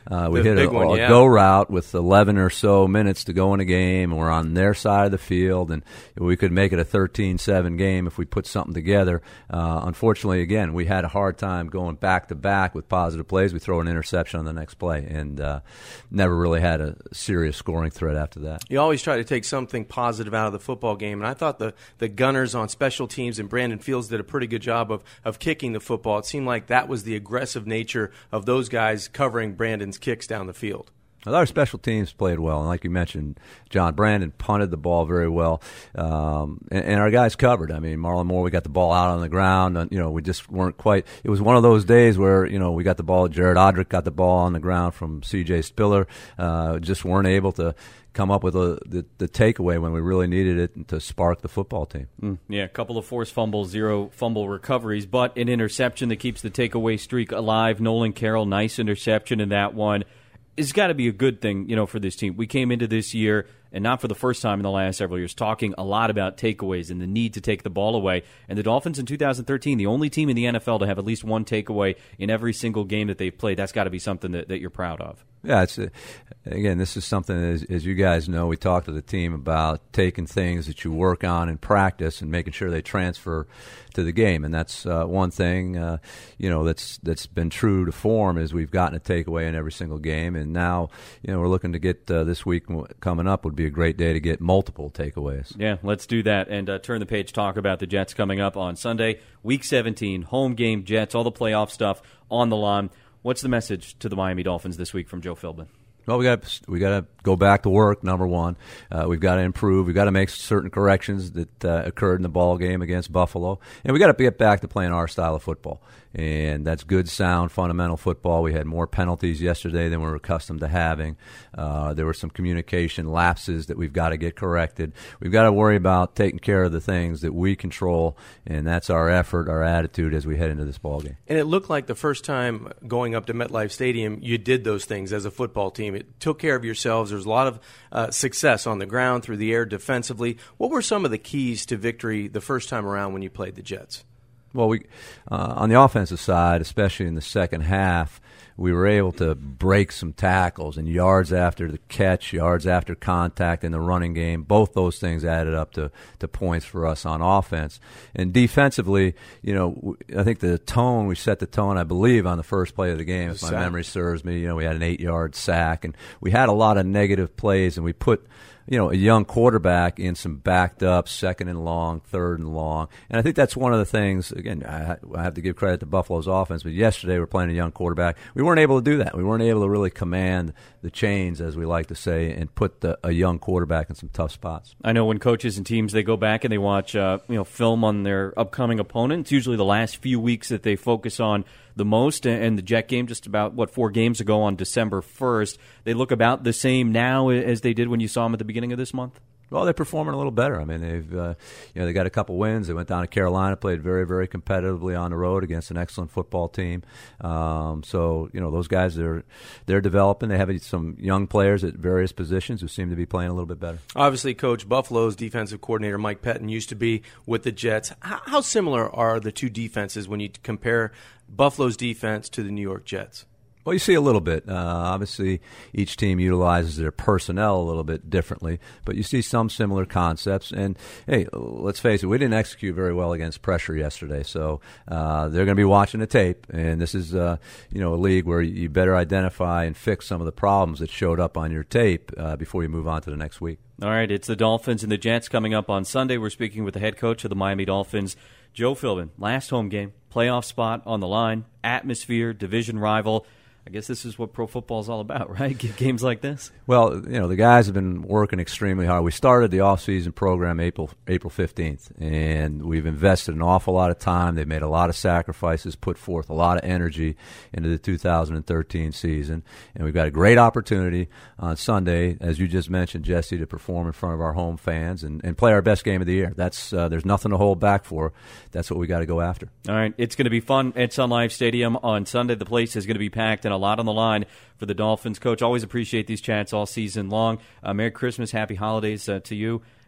Uh, we
The
hit a,
big one,
a
yeah.
go route with eleven or so minutes to go in a game, and we're on their side of the field, and we could make it a thirteen seven game if we put something together. Uh, unfortunately, again, we had a hard time going back-to-back with positive plays. We throw an interception on the next play, and uh, never really had a serious scoring threat after that.
You always try to take something positive out of the football game, and I thought the, the Gunners on special teams and Brandon Fields did a pretty good job of, of kicking the football. It seemed like that was the aggressive nature of those guys covering Brandon's kicks down the field.
Well, our special teams played well, and like you mentioned, John Brandon punted the ball very well, um, and, and our guys covered. I mean, Marlon Moore, we got the ball out on the ground, and, you know, we just weren't quite. It was one of those days where, you know, we got the ball. Jared Odrick got the ball on the ground from C J Spiller. Uh, just weren't able to come up with a, the, the takeaway when we really needed it to spark the football team.
Mm, yeah, a couple of forced fumbles, zero fumble recoveries, but an interception that keeps the takeaway streak alive. Nolan Carroll, nice interception in that one. It's got to be a good thing, you know, for this team. We came into this year, and not for the first time in the last several years, talking a lot about takeaways and the need to take the ball away. And the Dolphins in two thousand thirteen, the only team in the N F L to have at least one takeaway in every single game that they've played. That's got to be something that, that you're proud of.
Yeah, it's uh, again, this is something, as, as you guys know, we talked to the team about taking things that you work on in practice and making sure they transfer to the game, and that's uh, one thing uh, you know that's that's been true to form is we've gotten a takeaway in every single game, and now you know we're looking to get uh, this week coming up would be a great day to get multiple takeaways.
Yeah, let's do that and uh, turn the page. Talk about the Jets coming up on Sunday, Week seventeen, home game Jets, all the playoff stuff on the line. What's the message to the Miami Dolphins this week from Joe Philbin?
Well, we got we got to go back to work. Number one, uh, we've got to improve. We've got to make certain corrections that uh, occurred in the ball game against Buffalo, and we got to get back to playing our style of football. And that's good, sound, fundamental football. We had more penalties yesterday than we're accustomed to having. Uh, there were some communication lapses that we've got to get corrected. We've got to worry about taking care of the things that we control, and that's our effort, our attitude as we head into this ball game.
And it looked like the first time going up to MetLife Stadium, you did those things as a football team. It took care of yourselves. There was a lot of uh, success on the ground, through the air, defensively. What were some of the keys to victory the first time around when you played the Jets?
Well, we uh, on the offensive side, especially in the second half, we were able to break some tackles and yards after the catch, yards after contact in the running game. Both those things added up to, to points for us on offense. And defensively, you know, I think the tone, we set the tone, I believe, on the first play of the game, if my memory serves me. You know, we had an eight-yard sack, and we had a lot of negative plays, and we put – you know, a young quarterback in some backed up second and long, third and long. And I think that's one of the things, again, I, I have to give credit to Buffalo's offense, but yesterday we're playing a young quarterback. We weren't able to do that. We weren't able to really command the chains, as we like to say, and put the, a young quarterback in some tough spots.
I know when coaches and teams, they go back and they watch uh, you know, film on their upcoming opponent. It's usually the last few weeks that they focus on the most, and the Jet game just about, what, four games ago on December first. They look about the same now as they did when you saw them at the beginning of this month?
Well, they're performing a little better. I mean, they've uh, you know they got a couple wins. They went down to Carolina, played very, very competitively on the road against an excellent football team. Um, so you know those guys, they're they're developing. They have some young players at various positions who seem to be playing a little bit better.
Obviously, Coach, Buffalo's defensive coordinator Mike Pettin used to be with the Jets. How, how similar are the two defenses when you compare Buffalo's defense to the New York Jets?
Well, you see a little bit. Uh, obviously, each team utilizes their personnel a little bit differently, but you see some similar concepts. And, hey, let's face it, we didn't execute very well against pressure yesterday, so uh, they're going to be watching the tape. And this is, uh, you know, a league where you better identify and fix some of the problems that showed up on your tape uh, before you move on to the next week.
All right, it's the Dolphins and the Jets coming up on Sunday. We're speaking with the head coach of the Miami Dolphins, Joe Philbin. Last home game, playoff spot on the line, atmosphere, division rival. I guess this is what pro football is all about, right? Games like this.
Well, you know, the guys have been working extremely hard. We started the off-season program April April fifteenth, and we've invested an awful lot of time. They've made a lot of sacrifices, put forth a lot of energy into the two thousand thirteen season, and we've got a great opportunity on Sunday, as you just mentioned, Jesse, to perform in front of our home fans and, and play our best game of the year. That's uh, there's nothing to hold back for. That's what we got to go after.
All right, it's going to be fun at Sun Life Stadium on Sunday. The place is going to be packed and a lot on the line for the Dolphins. Coach, always appreciate these chats all season long. Uh, Merry Christmas, Happy Holidays uh, to you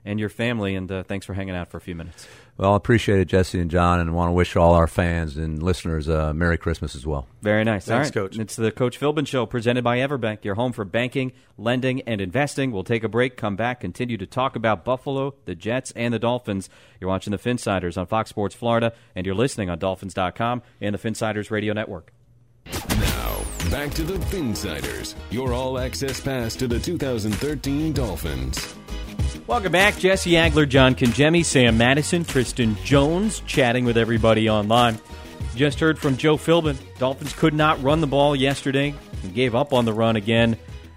and your family, and uh, thanks for hanging out for a few minutes.
Well, I appreciate it, Jesse and John, and want to wish all our fans and listeners a uh, Merry Christmas as well.
Very nice.
Thanks,
all right.
Coach.
It's the Coach Philbin Show presented by Everbank, your home for banking, lending, and investing. We'll take a break, come back, continue to talk about Buffalo, the Jets, and the Dolphins. You're watching the Finsiders on Fox Sports Florida, and you're listening on Dolphins dot com and the Finsiders Radio Network.
Now, back to the Finsiders, your all-access pass to the two thousand thirteen Dolphins.
Welcome back. Jesse Agler, John Congemi, Sam Madison, Tristan Jones, chatting with everybody online. Just heard from Joe Philbin. Dolphins could not run the ball yesterday and gave up on the run again.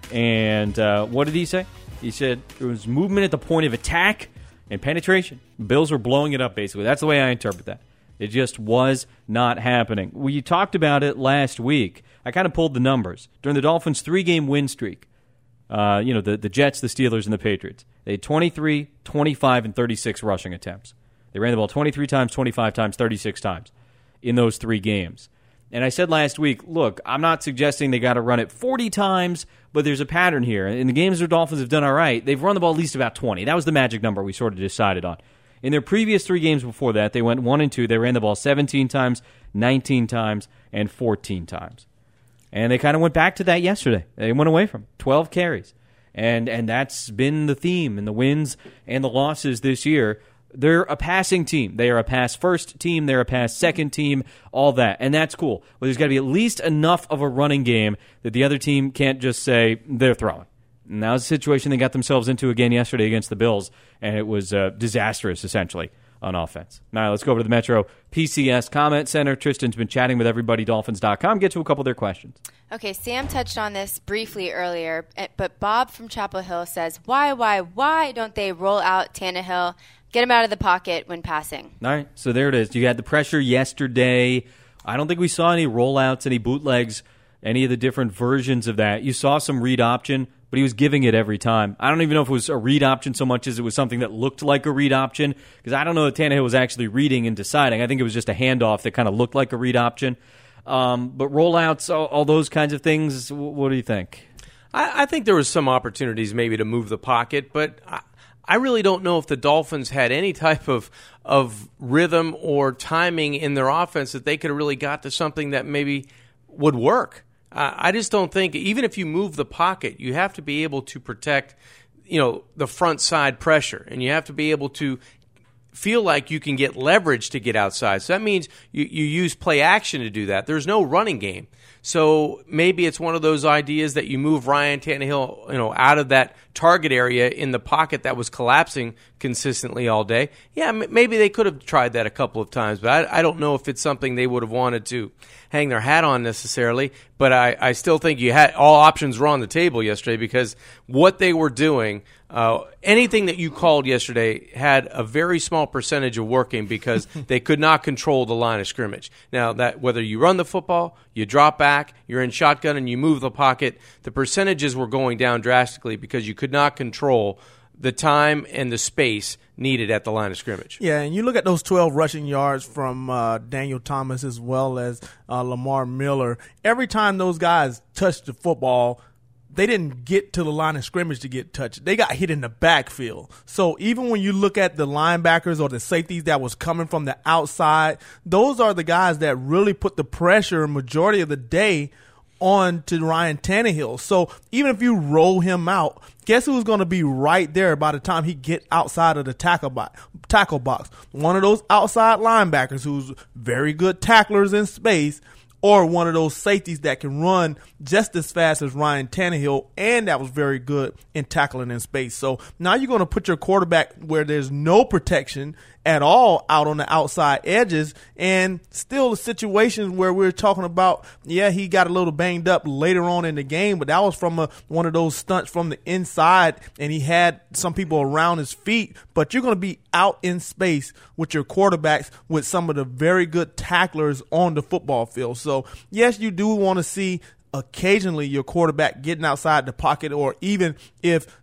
And uh, what did he say? He said there was movement at the point of attack and penetration. Bills were blowing it up, basically. That's the way I interpret that. It just was not happening. We talked about it last week. I kind of pulled the numbers. During the Dolphins' three-game win streak, uh, you know, the, the Jets, the Steelers, and the Patriots, they had twenty-three, twenty-five, and thirty-six rushing attempts. They ran the ball twenty-three times, twenty-five times, thirty-six times in those three games. And I said last week, look, I'm not suggesting they got to run it forty times, but there's a pattern here. In the games where Dolphins have done all right, they've run the ball at least about twenty. That was the magic number we sort of decided on. In their previous three games before that, they went one and two. They ran the ball seventeen times, nineteen times, and fourteen times. And they kind of went back to that yesterday. They went away from it. twelve carries. And and that's been the theme in the wins and the losses this year. They're a passing team. They are a pass-first team. They're a pass-second team, all that. And that's cool. But there's got to be at least enough of a running game that the other team can't just say they're throwing. And that was a situation they got themselves into again yesterday against the Bills, and it was uh, disastrous, essentially, on offense. Now, let's go over to the Metro P C S Comment Center. Tristan's been chatting with everybody, Dolphins dot com. Get to a couple of their questions.
Okay, Sam touched on this briefly earlier, but Bob from Chapel Hill says, why, why, why don't they roll out Tannehill, get him out of the pocket when passing?
All right, so there it is. You had the pressure yesterday. I don't think we saw any rollouts, any bootlegs, any of the different versions of that. You saw some read option, but he was giving it every time. I don't even know if it was a read option so much as it was something that looked like a read option, because I don't know that Tannehill was actually reading and deciding. I think it was just a handoff that kind of looked like a read option. Um, but rollouts, all, all those kinds of things, what do you think?
I, I think there was some opportunities maybe to move the pocket, but I, I really don't know if the Dolphins had any type of of rhythm or timing in their offense that they could have really got to something that maybe would work. Uh, I just don't think, even if you move the pocket, you have to be able to protect, you know, the front side pressure, and you have to be able to feel like you can get leverage to get outside. So that means you, you use play action to do that. There's no running game. So maybe it's one of those ideas that you move Ryan Tannehill, you know, out of that target area in the pocket that was collapsing consistently all day. Yeah, m- maybe they could have tried that a couple of times, but I, I don't know if it's something they would have wanted to hang their hat on necessarily. But I, I still think you had all options were on the table yesterday, because what they were doing, uh, anything that you called yesterday had a very small percentage of working, because they could not control the line of scrimmage. Now, that whether you run the football, you drop back, you're in shotgun, and you move the pocket, the percentages were going down drastically because you could not control the time and the space needed at the line of scrimmage.
Yeah, and you look at those twelve rushing yards from uh, Daniel Thomas as well as uh, Lamar Miller. Every time those guys touched the football, they didn't get to the line of scrimmage to get touched. They got hit in the backfield. So even when you look at the linebackers or the safeties that was coming from the outside, those are the guys that really put the pressure majority of the day on to Ryan Tannehill. So even if you roll him out, guess who's going to be right there by the time he get outside of the tackle box? Tackle box. One of those outside linebackers who's very good tacklers in space, or one of those safeties that can run just as fast as Ryan Tannehill, and that was very good in tackling in space. So now you're going to put your quarterback where there's no protection at all out on the outside edges, and still the situations where we're talking about, yeah, he got a little banged up later on in the game, but that was from a, one of those stunts from the inside, and he had some people around his feet. But you're going to be out in space with your quarterbacks with some of the very good tacklers on the football field. So, yes, you do want to see occasionally your quarterback getting outside the pocket, or even if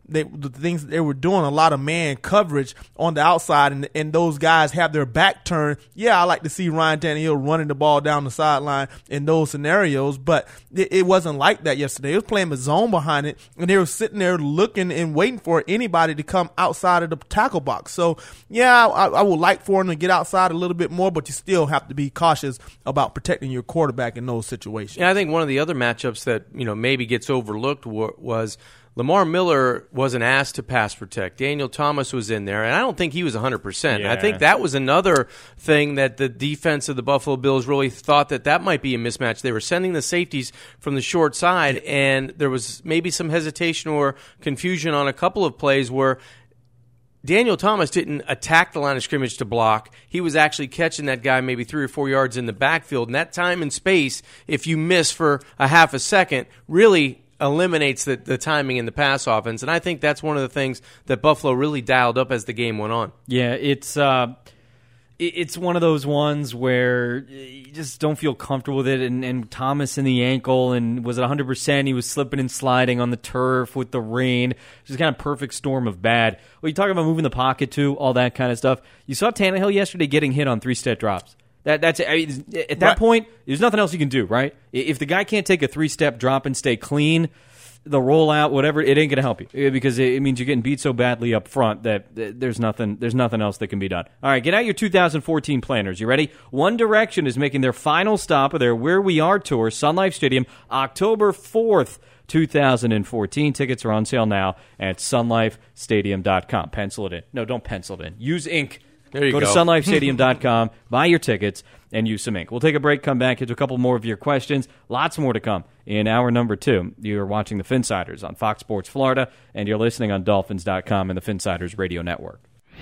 they, the things that they were doing, a lot of man coverage on the outside, and, and those guys have their back turned. Yeah, I like to see Ryan Tannehill running the ball down the sideline in those scenarios, but it, it wasn't like that yesterday. It was playing with zone behind it, and they were sitting there looking and waiting for anybody to come outside of the tackle box. So, yeah, I, I would like for them to get outside a little bit more, but you still have to be cautious about protecting your quarterback in those situations.
Yeah, I think one of the other matchups that, you know, maybe gets overlooked w- was Lamar Miller wasn't asked to pass protect. Daniel Thomas was in there, and I don't think he was one hundred percent.
Yeah.
I think that was another thing that the defense of the Buffalo Bills really thought that that might be a mismatch. They were sending the safeties from the short side, and there was maybe some hesitation or confusion on a couple of plays where Daniel Thomas didn't attack the line of scrimmage to block. He was actually catching that guy maybe three or four yards in the backfield. And that time and space, if you miss for a half a second, really eliminates the, the timing in the pass offense. And I think that's one of the things that Buffalo really dialed up as the game went on.
Yeah, it's uh, it's one of those ones where you just don't feel comfortable with it. And, and Thomas in the ankle, and was it one hundred percent? He was slipping and sliding on the turf with the rain. Just kind of perfect storm of bad. Well, you talk about moving the pocket too, all that kind of stuff. You saw Tannehill yesterday getting hit on three-step drops. That that's I mean, at that right. point, there's nothing else you can do, right? If the guy can't take a three-step drop and stay clean, the rollout, whatever, it ain't going to help you, because it means you're getting beat so badly up front that there's nothing there's nothing else that can be done. All right, get out your two thousand fourteen planners. You ready? One Direction is making their final stop of their Where We Are tour, Sun Life Stadium, October fourth, two thousand fourteen. Tickets are on sale now at sun life stadium dot com. Pencil it in. No, don't pencil it in. Use ink.
There you
go.
Go
to sun life stadium dot com, buy your tickets, and use some ink. We'll take a break, come back, get to a couple more of your questions. Lots more to come in hour number two. You're watching the Finsiders on Fox Sports Florida, and you're listening on Dolphins dot com and the Finsiders Radio Network.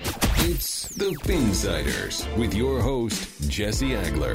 It's the Finsiders with your host, Jesse Agler.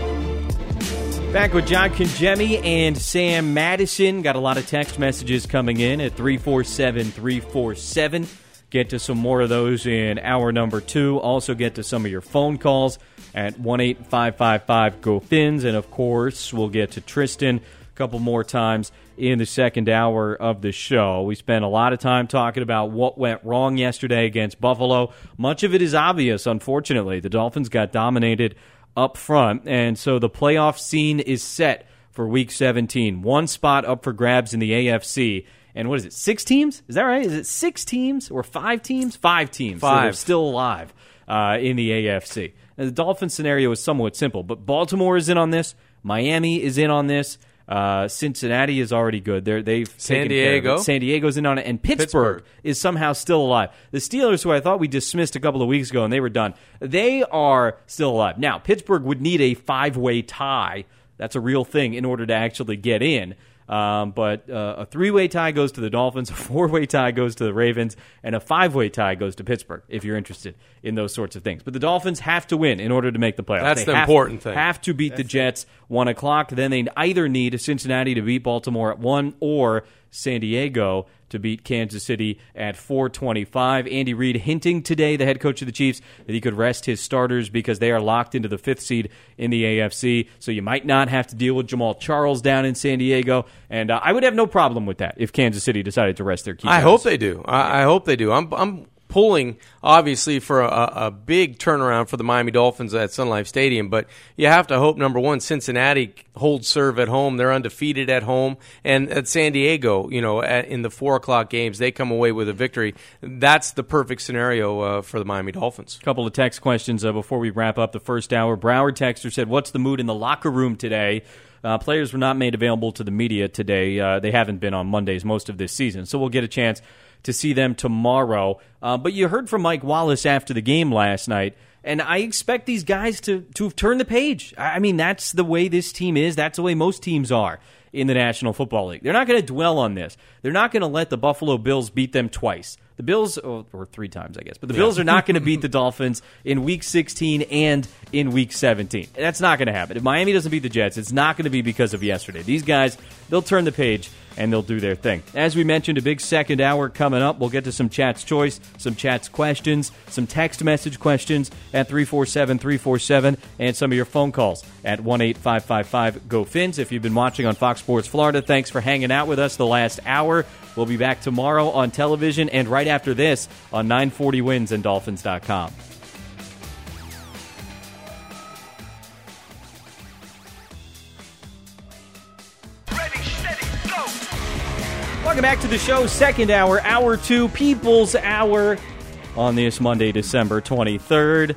Back with John Congemi and Sam Madison. Got a lot of text messages coming in at three four seven, three four seven. Get to some more of those in hour number two. Also get to some of your phone calls at one eight five five five G O Fins. And, of course, we'll get to Tristan a couple more times in the second hour of the show. We spent a lot of time talking about what went wrong yesterday against Buffalo. Much of it is obvious, unfortunately. The Dolphins got dominated up front, and so the playoff scene is set for Week seventeen. One spot up for grabs in the A F C. And what is it, six teams? Is that right? Is it six teams or five teams? Five teams.
Five.
So they're still alive uh, in the A F C. Now, the Dolphins scenario is somewhat simple, but Baltimore is in on this. Miami is in on this. Uh, Cincinnati is already good. They're, they've
San
taken care of
Diego.
it. San Diego's in on it. And Pittsburgh,
Pittsburgh
is somehow still alive. The Steelers, who I thought we dismissed a couple of weeks ago and they were done, they are still alive. Now, Pittsburgh would need a five-way tie. That's a real thing in order to actually get in. Um, but uh, a three-way tie goes to the Dolphins, a four-way tie goes to the Ravens, and a five-way tie goes to Pittsburgh, if you're interested in those sorts of things. But the Dolphins have to win in order to make the playoffs.
That's
they
the
have,
important thing.
have to beat the Jets one o'clock. Then they either need Cincinnati to beat Baltimore at one or San Diego to beat Kansas City at four twenty-five. Andy Reid hinting today, the head coach of the Chiefs, that he could rest his starters because they are locked into the fifth seed in the A F C. So you might not have to deal with Jamal Charles down in San Diego. And uh, I would have no problem with that if Kansas City decided to rest their key guys.
I hope they do. I, I hope they do. I'm I'm pulling, obviously, for a, a big turnaround for the Miami Dolphins at Sun Life Stadium. But you have to hope, number one, Cincinnati holds serve at home. They're undefeated at home. And at San Diego, you know, at, in the four o'clock games, they come away with a victory. That's the perfect scenario uh, for the Miami Dolphins.
A couple of text questions uh, before we wrap up the first hour. Broward texter said, what's the mood in the locker room today? Uh, players were not made available to the media today. Uh, they haven't been on Mondays most of this season. So we'll get a chance to see them tomorrow. Uh, but you heard from Mike Wallace after the game last night, and I expect these guys to, to have turned the page. I mean, that's the way this team is. That's the way most teams are in the National Football League. They're not going to dwell on this. They're not going to let the Buffalo Bills beat them twice. The Bills, or, or three times, I guess, but the Bills are not going to beat the Dolphins in Week sixteen and in Week seventeen. That's not going to happen. If Miami doesn't beat the Jets, it's not going to be because of yesterday. These guys, they'll turn the page and they'll do their thing. As we mentioned, a big second hour coming up. We'll get to some Chat's Choice, some Chat's questions, some text message questions at three four seven, three four seven, and some of your phone calls at one eight five five five G O Fins. If you've been watching on Fox Sports Florida, thanks for hanging out with us the last hour. We'll be back tomorrow on television and right after this on nine forty Wins and Dolphins dot com. Welcome back to the show, second hour, hour two, People's Hour on this Monday, December twenty-third.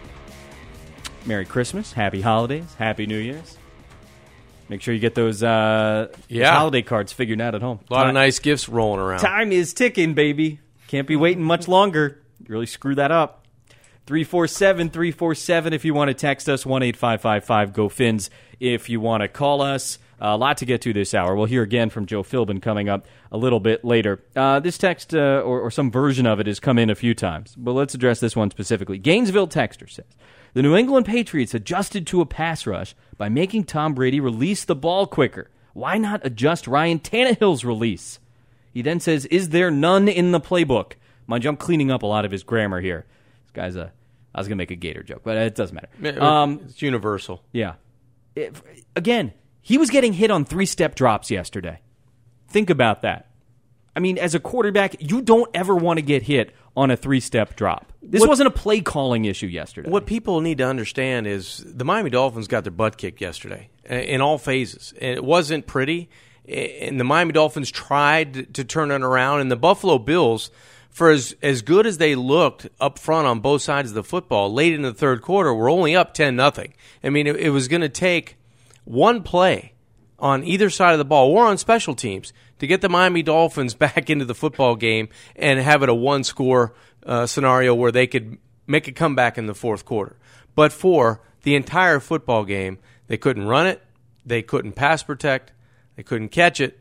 Merry Christmas, Happy Holidays, Happy New Year's. Make sure you get those, uh,
yeah.
those holiday cards figured out at home.
A lot
time,
of nice gifts rolling around.
Time is ticking, baby. Can't be waiting much longer. Really screw that up. three four seven, three four seven if you want to text us, one eight five five five, G O Fins if you want to call us. Uh, a lot to get to this hour. We'll hear again from Joe Philbin coming up a little bit later. Uh, this text, uh, or, or some version of it, has come in a few times, but let's address this one specifically. Gainesville Texter says, the New England Patriots adjusted to a pass rush by making Tom Brady release the ball quicker. Why not adjust Ryan Tannehill's release? He then says, is there none in the playbook? Mind you, I'm cleaning up a lot of his grammar here. This guy's a, I was going to make a Gator joke, but it doesn't matter. Um,
it's universal.
Yeah. It, again, he was getting hit on three-step drops yesterday. Think about that. I mean, as a quarterback, you don't ever want to get hit on a three-step drop. This what, wasn't a play-calling issue yesterday.
What people need to understand is the Miami Dolphins got their butt kicked yesterday in all phases. It wasn't pretty, and the Miami Dolphins tried to turn it around, and the Buffalo Bills, for as, as good as they looked up front on both sides of the football, late in the third quarter, were only up ten nothing. I mean, it, it was going to take one play on either side of the ball or on special teams to get the Miami Dolphins back into the football game and have it a one-score uh, scenario where they could make a comeback in the fourth quarter. But for the entire football game, they couldn't run it, they couldn't pass protect, they couldn't catch it.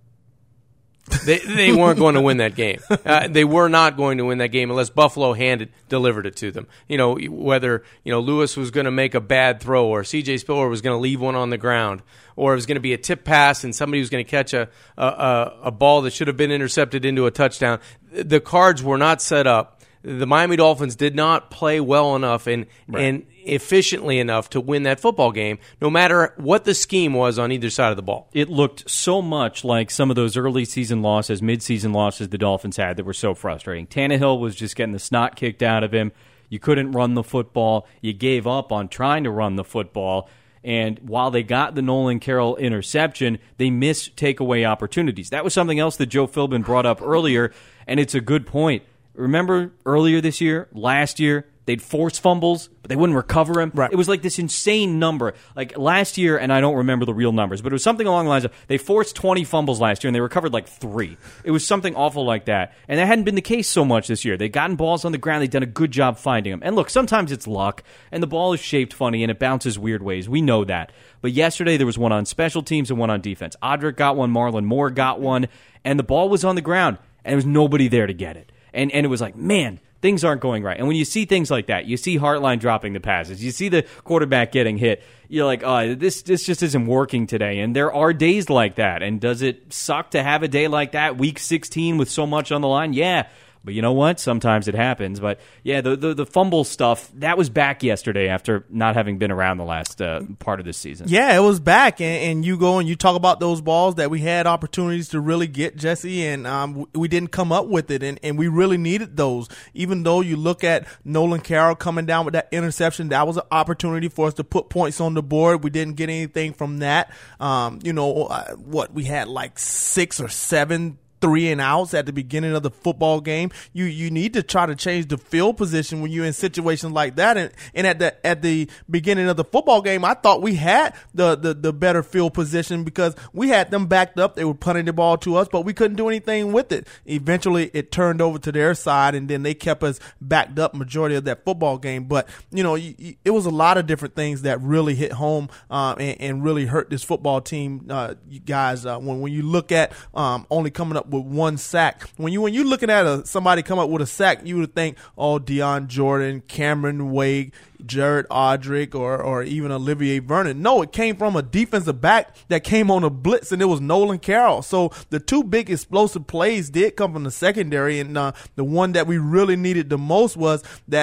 They they weren't going to win that game. Uh, they were not going to win that game unless Buffalo handed delivered it to them. You know, whether you know Lewis was going to make a bad throw or C J Spiller was going to leave one on the ground, or it was going to be a tip pass and somebody was going to catch a, a a ball that should have been intercepted into a touchdown. The cards were not set up. The Miami Dolphins did not play well enough and right. and efficiently enough to win that football game, no matter what the scheme was on either side of the ball.
It looked so much like some of those early season losses, mid-season losses the Dolphins had that were so frustrating. Tannehill was just getting the snot kicked out of him. You couldn't run the football. You gave up on trying to run the football. And while they got the Nolan Carroll interception, they missed takeaway opportunities. That was something else that Joe Philbin brought up earlier, and it's a good point. Remember earlier this year, last year, they'd force fumbles, but they wouldn't recover them.
Right.
It was like this insane number. Like last year, and I don't remember the real numbers, but it was something along the lines of they forced twenty fumbles last year, and they recovered like three. It was something awful like that. And that hadn't been the case so much this year. They'd gotten balls on the ground. They'd done a good job finding them. And look, sometimes it's luck, and the ball is shaped funny, and it bounces weird ways. We know that. But yesterday, there was one on special teams and one on defense. Audric got one. Marlon Moore got one. And the ball was on the ground, and there was nobody there to get it. And and it was like, man, things aren't going right. And when you see things like that, you see Hartline dropping the passes, you see the quarterback getting hit, you're like, oh, this this just isn't working today. And there are days like that. And does it suck to have a day like that, week sixteen with so much on the line? Yeah. But you know what? Sometimes it happens. But, yeah, the the, the fumble stuff, that was back yesterday after not having been around the last uh, part of this season.
Yeah, it was back. And, and you go and you talk about those balls that we had opportunities to really get, Jesse, and um, we didn't come up with it. And, and we really needed those. Even though you look at Nolan Carroll coming down with that interception, that was an opportunity for us to put points on the board. We didn't get anything from that. Um, you know, uh, what, we had like six or seven three and outs at the beginning of the football game. You you need to try to change the field position when you're in situations like that. And, and at the at the beginning of the football game, I thought we had the, the, the better field position because we had them backed up. They were punting the ball to us, but we couldn't do anything with it. Eventually, it turned over to their side, and then they kept us backed up majority of that football game. But, you know, you, you, it was a lot of different things that really hit home um, and, and really hurt this football team, uh, you guys. Uh, when, when you look at um, only coming up with one sack. When you when you're looking at a, somebody come up with a sack, you would think, oh, Deion Jordan, Cameron Wake, Jared Audric, or or even Olivier Vernon. No, it came from a defensive back that came on a blitz, and it was Nolan Carroll. So the two big explosive plays did come from the secondary, and uh, the one that we really needed the most was that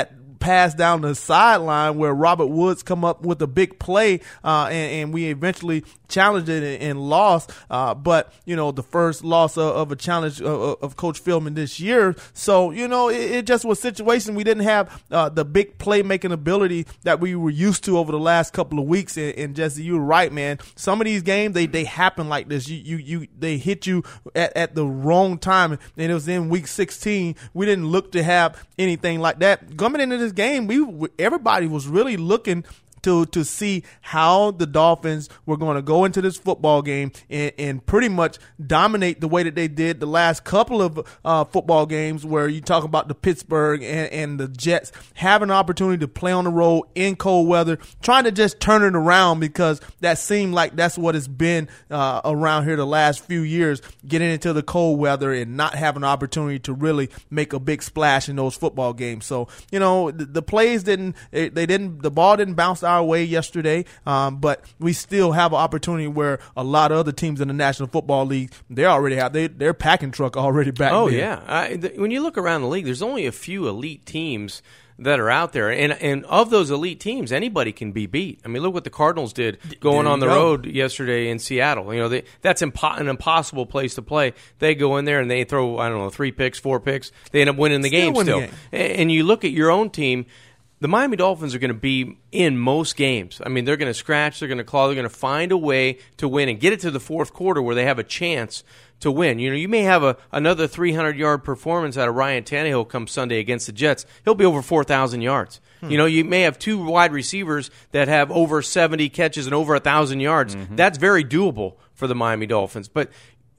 pass down the sideline where Robert Woods come up with a big play, uh, and, and we eventually challenged it and, and lost. Uh, but, you know, the first loss of, of a challenge of, of Coach Philbin this year. So, you know, it, it just was a situation. We didn't have uh, the big playmaking ability that we were used to over the last couple of weeks. And, and Jesse, you were right, man. Some of these games, they, they happen like this. You, you, you, they hit you at, at the wrong time. And it was in week sixteen. We didn't look to have anything like that. Coming into this game, we everybody was really looking to to see how the Dolphins were going to go into this football game and, and pretty much dominate the way that they did the last couple of uh, football games, where you talk about the Pittsburgh and, and the Jets having an opportunity to play on the road in cold weather, trying to just turn it around, because that seemed like that's what it's been uh, around here the last few years, getting into the cold weather and not having an opportunity to really make a big splash in those football games. So, you know, the, the plays didn't, they didn't, the ball didn't bounce our way yesterday, um, but we still have an opportunity where a lot of other teams in the National Football League, they already have they, their packing truck already back
oh,
there.
yeah. I, the, when you look around the league, there's only a few elite teams that are out there. And and of those elite teams, anybody can be beat. I mean, look what the Cardinals did going on the
go.
road yesterday in Seattle. You know, they, that's impo- an impossible place to play. They go in there and they throw, I don't know, three picks, four picks. They end up winning the
Still
game
win the
still.
game.
And you look at your own team, the Miami Dolphins are going to be in most games. I mean, they're going to scratch, they're going to claw, they're going to find a way to win and get it to the fourth quarter where they have a chance to win. You know, you may have a another three hundred yard performance out of Ryan Tannehill come Sunday against the Jets. He'll be over four thousand yards. Hmm. You know, you may have two wide receivers that have over seventy catches and over one thousand yards. Mm-hmm. That's very doable for the Miami Dolphins. But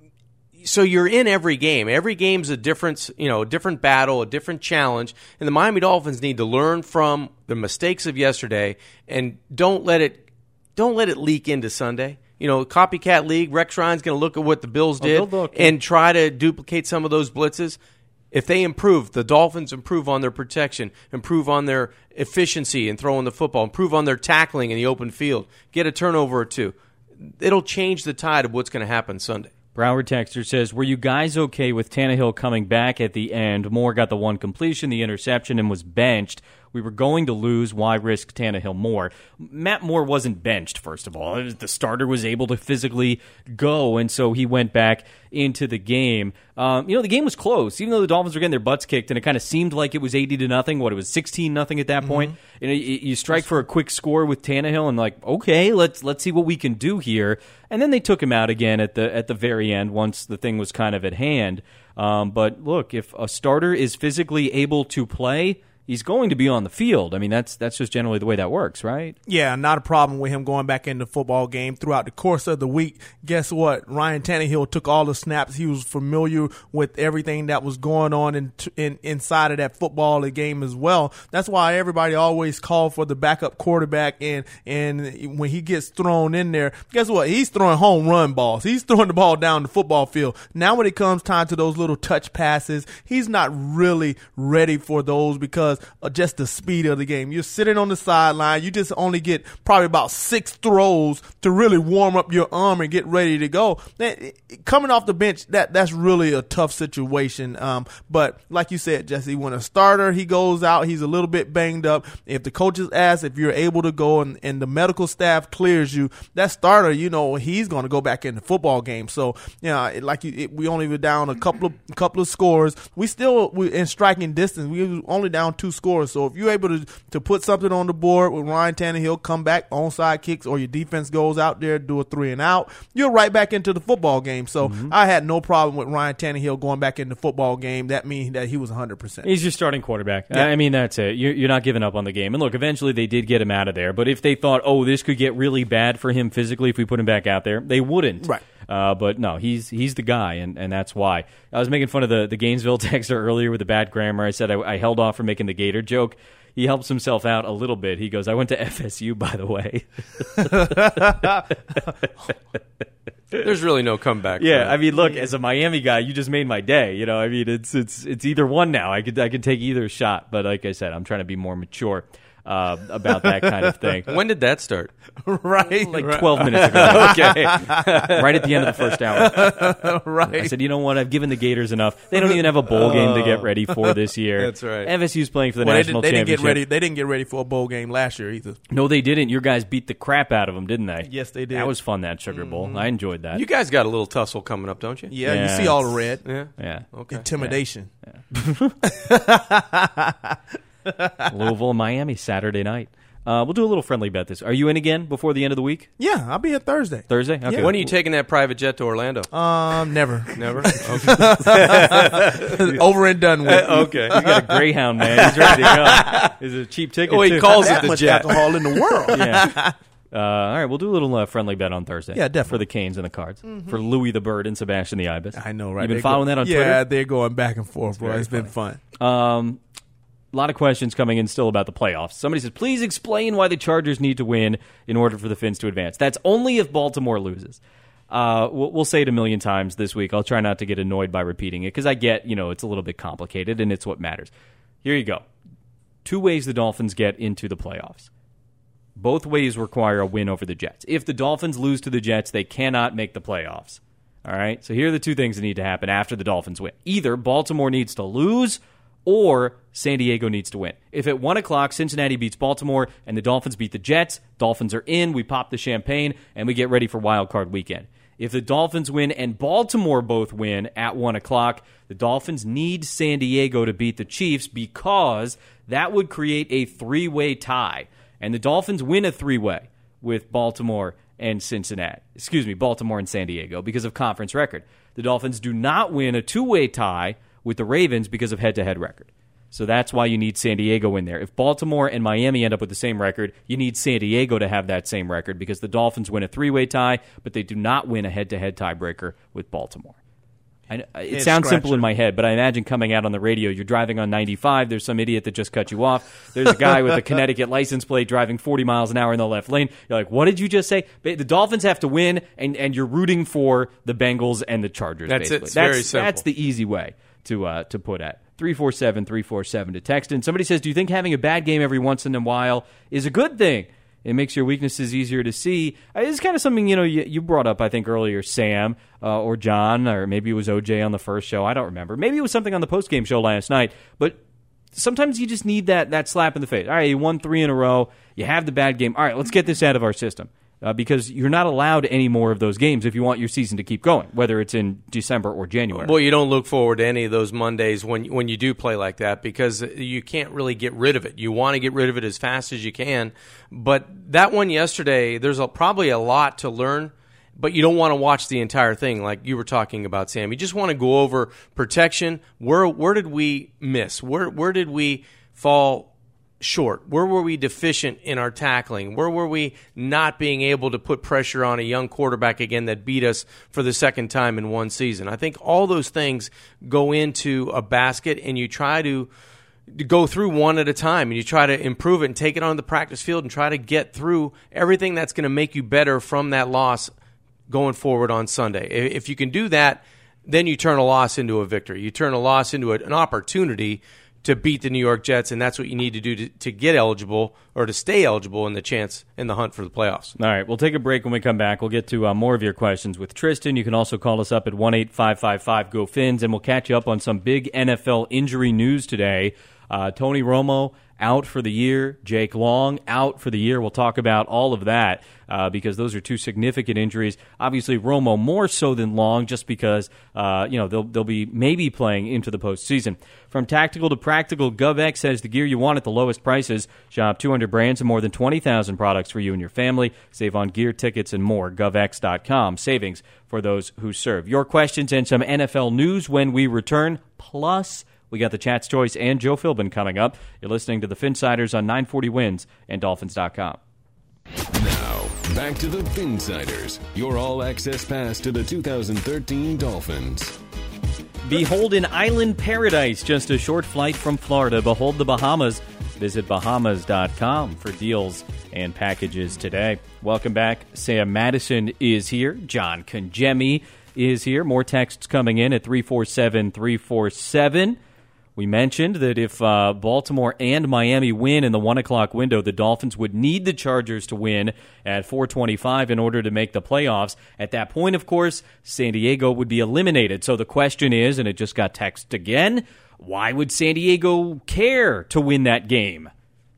so you're in every game. Every game's a different, you know, a different battle, a different challenge, and the Miami Dolphins need to learn from the mistakes of yesterday and don't let it don't let it leak into Sunday. You know, copycat league, Rex Ryan's going to look at what the Bills did
oh, look,
and yeah. try to duplicate some of those blitzes. If they improve, the Dolphins improve on their protection, improve on their efficiency in throwing the football, improve on their tackling in the open field, get a turnover or two, it'll change the tide of what's going to happen Sunday.
Broward Texter says, were you guys okay with Tannehill coming back at the end? Moore got the one completion, the interception, and was benched. We were going to lose. Why risk Tannehill more? Matt Moore wasn't benched, first of all. The starter was able to physically go, and so he went back into the game. Um, you know, the game was close. Even though the Dolphins were getting their butts kicked, and it kind of seemed like it was eighty to nothing. What, it was sixteen nothing at that mm-hmm. point? You know, you, you strike for a quick score with Tannehill, and like, okay, let's let's see what we can do here. And then they took him out again at the at the very end once the thing was kind of at hand. Um, but look, if a starter is physically able to play, he's going to be on the field. I mean, that's that's just generally the way that works, right?
Yeah, not a problem with him going back in the football game throughout the course of the week. Guess what? Ryan Tannehill took all the snaps. He was familiar with everything that was going on in, in inside of that football game as well. That's why everybody always called for the backup quarterback, and and when he gets thrown in there, guess what? He's throwing home run balls. He's throwing the ball down the football field. Now when it comes time to those little touch passes, he's not really ready for those because Uh, just the speed of the game. You're sitting on the sideline. You just only get probably about six throws to really warm up your arm and get ready to go. That, coming off the bench, that that's really a tough situation. Um, but like you said, Jesse, when a starter, he goes out, he's a little bit banged up. If the coaches ask if you're able to go and, and the medical staff clears you, that starter, you know, he's going to go back in the football game. So, you know, like you, it, we only were down a couple of couple of scores. We still we in striking distance. We were only down two scores. So if you're able to, to put something on the board with Ryan Tannehill, come back, onside kicks, or your defense goes out there, do a three and out, you're right back into the football game. So mm-hmm. I had no problem with Ryan Tannehill going back in the football game. That means that he was one hundred percent.
He's your starting quarterback.
Yeah.
I mean, that's it. You're, you're not giving up on the game. And look, eventually they did get him out of there. But if they thought, oh, this could get really bad for him physically if we put him back out there, they wouldn't.
Right.
Uh, but no, he's he's the guy, and, and that's why. I was making fun of the, the Gainesville texter earlier with the bad grammar. I said I, I held off from making the Gator joke. He helps himself out a little bit. He goes, I went to F S U, by the way.
There's really no comeback.
Yeah, I mean, look, as a Miami guy, you just made my day. You know, I mean, it's it's it's either one now. I could I could take either shot, but like I said, I'm trying to be more mature. uh, about that kind of thing.
When did that start?
right.
Like
right.
twelve minutes ago.
Okay.
Right at the end of the first hour.
right.
I said, you know what? I've given the Gators enough. They don't even have a bowl game to get ready for this year.
That's right.
F S U's playing for the
well,
national
they, did, they
championship.
didn't get ready. They didn't get ready for a bowl game last year either.
No, they didn't. Your guys beat the crap out of them, didn't they?
Yes, they did.
That was fun, that Sugar Bowl.
Mm-hmm.
I enjoyed that.
You guys got a little tussle coming up, don't you?
Yeah,
Yeah,
you see all the
it's-
red.
Yeah.
Yeah.
Okay.
Intimidation.
Louisville and Miami Saturday night. Uh, we'll do a little friendly bet this. Are you in again before the end of the week?
Yeah, I'll be here Thursday.
Thursday? Okay.
Yeah.
When are you taking that private jet to Orlando?
Um, never.
Never? Okay.
Over and done with.
Okay.
You got a Greyhound, man. He's ready to go. Is it a cheap ticket?
Oh, he
too?
calls it
that
the
much
jet.
alcohol in the world.
Yeah. Uh, all right, we'll do a little uh, friendly bet on Thursday.
Yeah, definitely.
For the Canes and the Cards. Mm-hmm. For Louis the Bird and Sebastian the Ibis.
I know, right?
You've been
They
following
go,
that on
yeah,
Twitter?
Yeah, they're going back and forth, bro.
very
It's been fun.
Um, a lot of questions coming in still about the playoffs. Somebody says, please explain why the Chargers need to win in order for the Finns to advance. That's only if Baltimore loses. Uh, we'll, we'll say it a million times this week. I'll try not to get annoyed by repeating it because I get, you know, it's a little bit complicated and it's what matters. Here you go. Two ways the Dolphins get into the playoffs. Both ways require a win over the Jets. If the Dolphins lose to the Jets, they cannot make the playoffs. All right? So here are the two things that need to happen after the Dolphins win. Either Baltimore needs to lose or San Diego needs to win. If at one o'clock Cincinnati beats Baltimore and the Dolphins beat the Jets, Dolphins are in, we pop the champagne, and we get ready for Wild Card Weekend. If the Dolphins win and Baltimore both win at one o'clock, the Dolphins need San Diego to beat the Chiefs because that would create a three-way tie. And the Dolphins win a three-way with Baltimore and Cincinnati. Excuse me, Baltimore and San Diego because of conference record. The Dolphins do not win a two-way tie with the Ravens because of head-to-head record. So that's why you need San Diego in there. If Baltimore and Miami end up with the same record, you need San Diego to have that same record because the Dolphins win a three-way tie, but they do not win a head-to-head tiebreaker with Baltimore. I, it
Head
sounds simple
scratcher.
in my head, but I imagine coming out on the radio, you're driving on ninety-five, there's some idiot that just cut you off. There's a guy with a Connecticut license plate driving forty miles an hour in the left lane. You're like, what did you just say? The Dolphins have to win, and, and you're rooting for the Bengals and the Chargers,
That's it.
basically.
It's
that's,
very simple.
That's the easy way to uh, to put at. three four seven, three four seven to text in. Somebody says, do you think having a bad game every once in a while is a good thing? It makes your weaknesses easier to see. Uh, It's kind of something, you know, you, you brought up, I think, earlier, Sam, uh, or John, or maybe it was O J on the first show. I don't remember. Maybe it was something on the post-game show last night. But sometimes you just need that that slap in the face. All right, you won three in a row. You have the bad game. All right, let's get this out of our system. Uh, because you're not allowed any more of those games if you want your season to keep going, whether it's in December or January.
Well, you don't look forward to any of those Mondays when when you do play like that because you can't really get rid of it. You want to get rid of it as fast as you can. But that one yesterday, there's a, probably a lot to learn, but you don't want to watch the entire thing like you were talking about, Sam. You just want to go over protection. Where where did we miss? Where where did we fall short? Where were we deficient in our tackling? Where were we not being able to put pressure on a young quarterback again that beat us for the second time in one season? I think all those things go into a basket, and you try to go through one at a time, and you try to improve it and take it on the practice field and try to get through everything that's going to make you better from that loss going forward on Sunday. If you can do that, then you turn a loss into a victory. You turn a loss into an opportunity to beat the New York Jets, and that's what you need to do to, to get eligible or to stay eligible in the chance in the hunt for the playoffs.
All right, we'll take a break. When we come back, we'll get to uh, more of your questions with Tristan. You can also call us up at one eight five five five G O Fins, and we'll catch you up on some big N F L injury news today. Uh, Tony Romo out for the year. Jake Long out for the year. We'll talk about all of that uh, because those are two significant injuries. Obviously, Romo more so than Long just because uh, you know they'll, they'll be maybe playing into the postseason. From tactical to practical, GovX has the gear you want at the lowest prices. Shop two hundred brands and more than twenty thousand products for you and your family. Save on gear, tickets, and more. GovX dot com. Savings for those who serve. Your questions and some N F L news when we return. Plus, we got the Chat's Choice and Joe Philbin coming up. You're listening to the Finsiders on nine forty Wins and Dolphins dot com.
Now, back to the Finsiders, your all-access pass to the two thousand thirteen Dolphins.
Behold an island paradise, just a short flight from Florida. Behold the Bahamas. Visit Bahamas dot com for deals and packages today. Welcome back. Sam Madison is here. John Congemi is here. More texts coming in at three four seven, three four seven. We mentioned that if uh, Baltimore and Miami win in the one o'clock window, the Dolphins would need the Chargers to win at four twenty-five in order to make the playoffs. At that point, of course, San Diego would be eliminated. So the question is, and it just got texted again, why would San Diego care to win that game?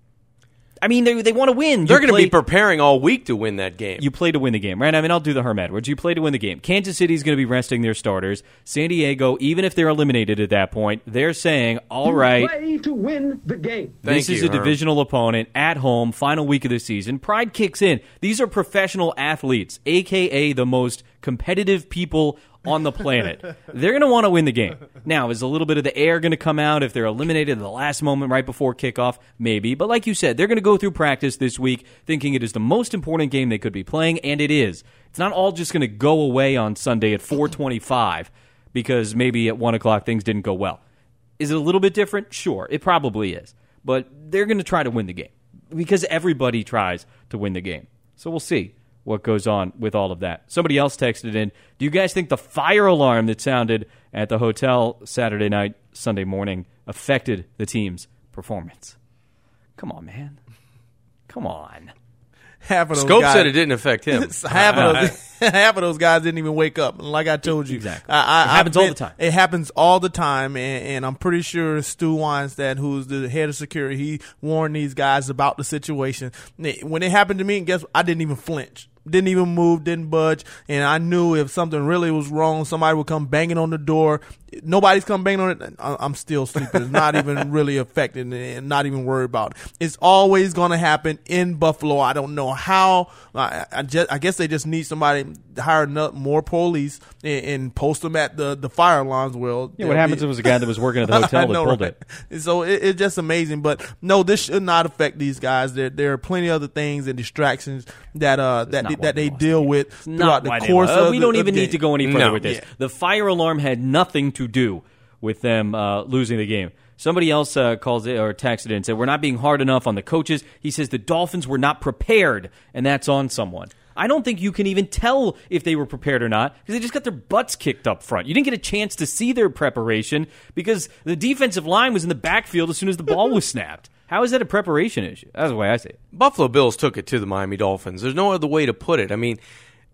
I mean, they they want to win.
They're going to be preparing all week to win that game.
You play to win the game, right? I mean, I'll do the Herm Edwards. You play to win the game. Kansas City's going to be resting their starters. San Diego, even if they're eliminated at that point, they're saying, all right,
play to win the game.
This
Thank
is
you,
a
Herm.
divisional opponent at home, final week of the season. Pride kicks in. These are professional athletes, a k a the most competitive people on the planet. They're going to want to win the game. Now, is a little bit of the air going to come out if they're eliminated at the last moment right before kickoff? Maybe. But like you said, they're going to go through practice this week thinking it is the most important game they could be playing, and it is. It's not all just going to go away on Sunday at four twenty-five because maybe at one o'clock things didn't go well. Is it a little bit different? Sure, it probably is. But they're going to try to win the game because everybody tries to win the game. So we'll see what goes on with all of that. Somebody else texted in, do you guys think the fire alarm that sounded at the hotel Saturday night, Sunday morning affected the team's performance? Come on, man. Come on.
Half of those
Scope
guys,
said it didn't affect him.
half of those, half of those guys didn't even wake up. Like I told you,
Exactly.
I, I,
It happens
I've
all
been-
the time.
It happens all the time, and, and I'm pretty sure Stu Weinstein, who's the head of security, he warned these guys about the situation. When it happened to me, guess what? I didn't even flinch. Didn't even move, didn't budge, and I knew if something really was wrong, somebody would come banging on the door. Nobody's come banging on it. I- I'm still sleeping. It's not even really affected and not even worried about it. It's always going to happen in Buffalo. I don't know how. I, I, just, I guess they just need somebody to hire enough, more police and, and post them at the, the fire alarms. Well,
Yeah, what happens if it was a guy that was working at the hotel
I
that
know,
pulled
right?
it?
So it, it's just amazing. But no, this should not affect these guys. There, there are plenty of other things and distractions that uh that
not
they,
why
that
they
they
lost
deal
the game.
with
It's
throughout
not
the
why they
course
lost.
of
We
the,
don't
of
even
the
need
game.
to go any further
No.
with this.
Yeah.
The fire alarm had nothing to do with them uh, losing the game. Somebody else uh, calls it or texted it and said, we're not being hard enough on the coaches. He says the Dolphins were not prepared, and that's on someone. I don't think you can even tell if they were prepared or not because they just got their butts kicked up front. You didn't get a chance to see their preparation because the defensive line was in the backfield as soon as the ball was snapped. How is that a preparation issue? That's the way I see it.
Buffalo Bills took it to the Miami Dolphins. There's no other way to put it. I mean,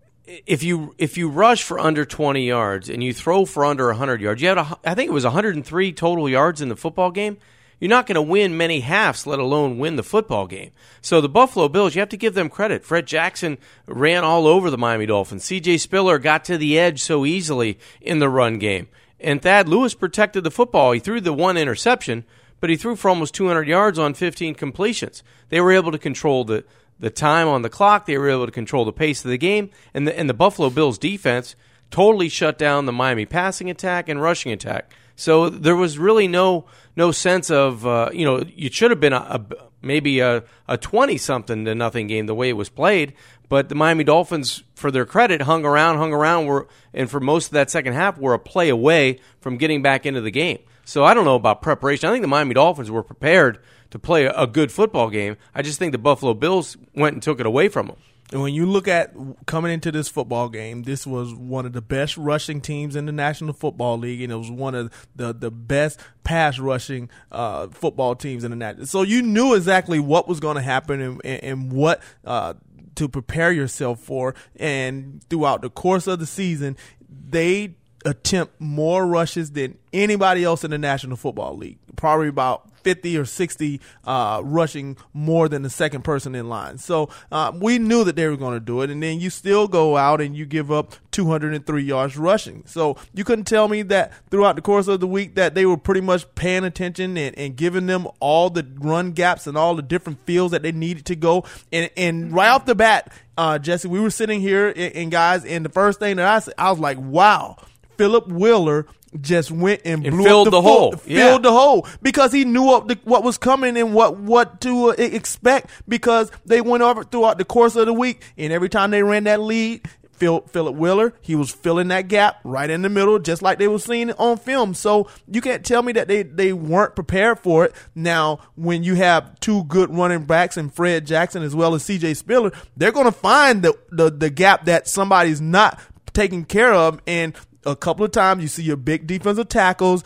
if you if you rush for under twenty yards and you throw for under one hundred yards, you had a, I think it was one hundred three total yards in the football game. You're not going to win many halves, let alone win the football game. So the Buffalo Bills, you have to give them credit. Fred Jackson ran all over the Miami Dolphins. C J Spiller got to the edge so easily in the run game. And Thad Lewis protected the football. He threw the one interception, but he threw for almost two hundred yards on fifteen completions. They were able to control the, the time on the clock. They were able to control the pace of the game. And the, and the Buffalo Bills defense totally shut down the Miami passing attack and rushing attack. So there was really no no sense of, uh, you know, it should have been a, a, maybe a, a twenty-something to nothing game the way it was played. But the Miami Dolphins, for their credit, hung around, hung around, were, and for most of that second half were a play away from getting back into the game. So I don't know about preparation. I think the Miami Dolphins were prepared to play a, a good football game. I just think the Buffalo Bills went and took it away from them.
And when you look at coming into this football game, this was one of the best rushing teams in the National Football League, and it was one of the, the best pass rushing uh, football teams in the National. So you knew exactly what was going to happen and, and, and what uh, to prepare yourself for. And throughout the course of the season, they attempt more rushes than anybody else in the National Football League. Probably about fifty or sixty uh, rushing more than the second person in line. So uh, we knew that they were going to do it. And then you still go out and you give up two hundred three yards rushing. So you couldn't tell me that throughout the course of the week that they were pretty much paying attention and, and giving them all the run gaps and all the different fields that they needed to go. And, and right off the bat, uh, Jesse, we were sitting here and, and guys, and the first thing that I said, I was like, wow, Philip Wheeler just went and blew
and filled
up the,
the hole.
Filled
Yeah.
the hole because he knew up the, what was coming and what what to uh, expect because they went over throughout the course of the week, and every time they ran that lead, Phil, Philip Wheeler, he was filling that gap right in the middle, just like they were seeing it on film. So you can't tell me that they, they weren't prepared for it. Now, when you have two good running backs and Fred Jackson as well as C J Spiller, they're going to find the, the the gap that somebody's not taking care of. And a couple of times you see your big defensive tackles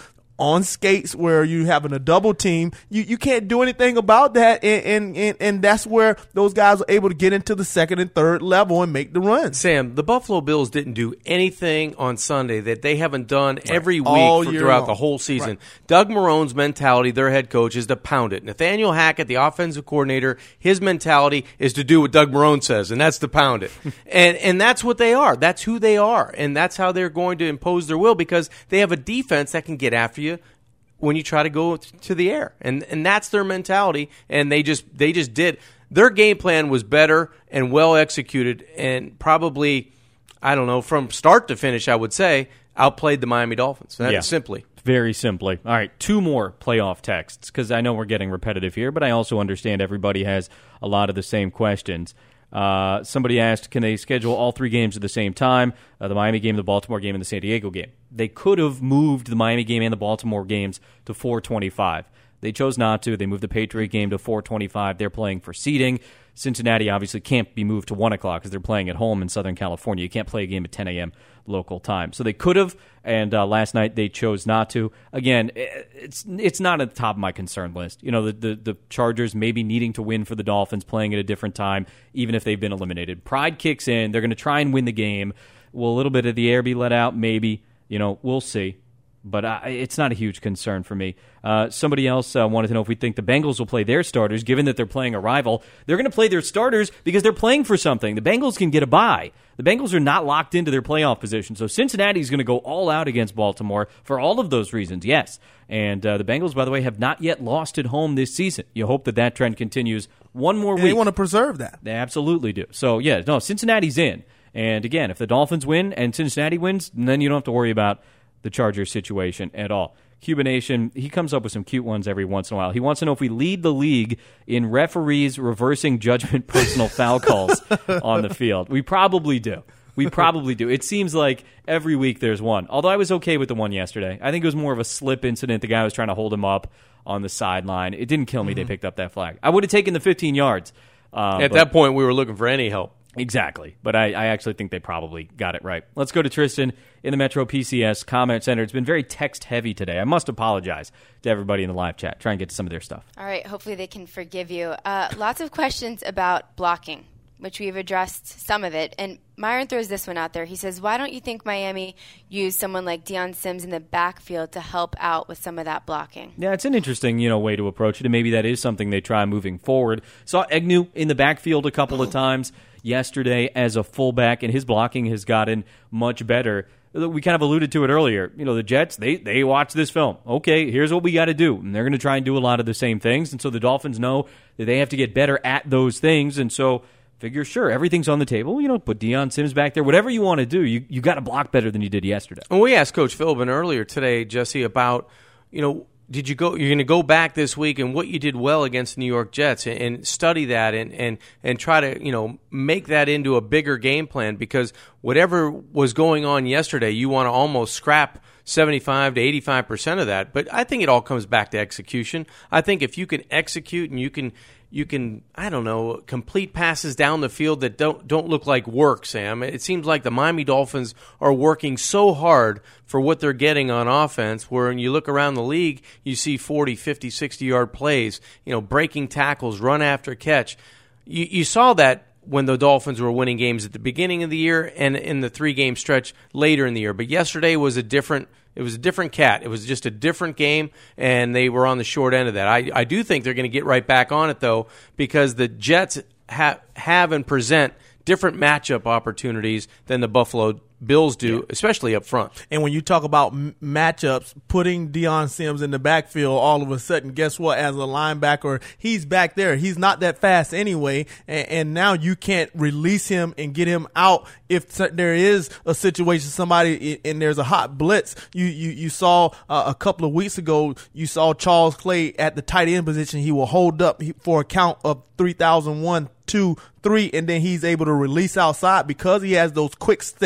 on skates where you having a double team. You you can't do anything about that, and and, and, and that's where those guys are able to get into the second and third level and make the runs.
Sam, the Buffalo Bills didn't do anything on Sunday that they haven't done every week
All
for,
year
throughout
long.
the whole season.
Right.
Doug Marone's mentality, their head coach, is to pound it. Nathaniel Hackett, the offensive coordinator, his mentality is to do what Doug Marone says, and that's to pound it. and and that's what they are. That's who they are, and that's how they're going to impose their will because they have a defense that can get after you when you try to go to the air. And and that's their mentality, and they just they just did. Their game plan was better and well executed and probably, I don't know, from start to finish, I would say, outplayed the Miami Dolphins. That
Yeah.
simply.
Very simply. All right, two more playoff texts, because I know we're getting repetitive here, but I also understand everybody has a lot of the same questions. Uh, somebody asked, can they schedule all three games at the same time, uh, the Miami game, the Baltimore game, and the San Diego game? They could have moved the Miami game and the Baltimore games to four twenty-five. They chose not to. They moved the Patriot game to four twenty-five. They're playing for seeding. Cincinnati obviously can't be moved to one o'clock because they're playing at home in Southern California. You can't play a game at ten a.m. local time. So they could have, and uh, last night they chose not to. Again, it's it's not at the top of my concern list. You know, the, the, the Chargers maybe needing to win for the Dolphins, playing at a different time, even if they've been eliminated. Pride kicks in. They're going to try and win the game. Will a little bit of the air be let out? Maybe. You know, we'll see. But uh, it's not a huge concern for me. Uh, somebody else uh, wanted to know if we think the Bengals will play their starters, given that they're playing a rival. They're going to play their starters because they're playing for something. The Bengals can get a bye. The Bengals are not locked into their playoff position. So Cincinnati is going to go all out against Baltimore for all of those reasons, yes. And uh, the Bengals, by the way, have not yet lost at home this season. You hope that that trend continues one more
And
week.
they want to preserve that.
They absolutely do. So, yeah, no, Cincinnati's in. And again, if the Dolphins win and Cincinnati wins, then you don't have to worry about the Chargers situation at all. Cuban Nation, he comes up with some cute ones every once in a while. He wants to know if we lead the league in referees reversing judgment personal foul calls on the field. We probably do. We probably do. It seems like every week there's one. Although I was okay with the one yesterday. I think it was more of a slip incident. The guy was trying to hold him up on the sideline. It didn't kill me. Mm-hmm. They picked up that flag. I would have taken the fifteen yards. Uh,
At
but-
that point, we were looking for any help.
Exactly. But I, I actually think they probably got it right. Let's go to Tristan in the Metro P C S Comment Center. It's been very text-heavy today. I must apologize to everybody in the live chat. Try and get to some of their stuff.
All right. Hopefully they can forgive you. Uh, lots of questions about blocking, which we've addressed some of it. And Myron throws this one out there. He says, why don't you think Miami used someone like Deion Sims in the backfield to help out with some of that blocking?
Yeah, it's an interesting, you know, way to approach it, and maybe that is something they try moving forward. Saw Egnew in the backfield a couple of times yesterday as a fullback, and his blocking has gotten much better. We kind of alluded to it earlier. You know, the Jets, they they watch this film. Okay, here's what we got to do. And they're going to try and do a lot of the same things. And so the Dolphins know that they have to get better at those things. And so figure, sure, everything's on the table. You know, put Deion Sims back there. Whatever you want to do, you you got to block better than you did yesterday.
Well, we asked Coach Philbin earlier today, Jesse, about, you know, did you go? You're going to go back this week and what you did well against the New York Jets and, and study that and, and and try to, you know, make that into a bigger game plan, because whatever was going on yesterday, you want to almost scrap seventy-five to eighty-five percent of that. But I think it all comes back to execution. I think if you can execute and you can you can, I don't know, complete passes down the field that don't don't look like work, Sam. It seems like the Miami Dolphins are working so hard for what they're getting on offense, where when you look around the league, you see forty, fifty, sixty-yard plays, you know, breaking tackles, run after catch. You, you saw that when the Dolphins were winning games at the beginning of the year and in the three-game stretch later in the year. But yesterday was a different It was a different cat. It was just a different game, and they were on the short end of that. I, I do think they're going to get right back on it, though, because the Jets ha- have and present different matchup opportunities than the Buffalo Bills do, yeah. especially up front.
And when you talk about m- matchups, putting Deion Sims in the backfield, all of a sudden, guess what? As a linebacker, he's back there. He's not that fast anyway, and, and now you can't release him and get him out if there is a situation, somebody and there's a hot blitz. You you you saw uh, a couple of weeks ago, you saw Charles Clay at the tight end position. He will hold up for a count of three thousand one, two, three, and then he's able to release outside because he has those quick steps.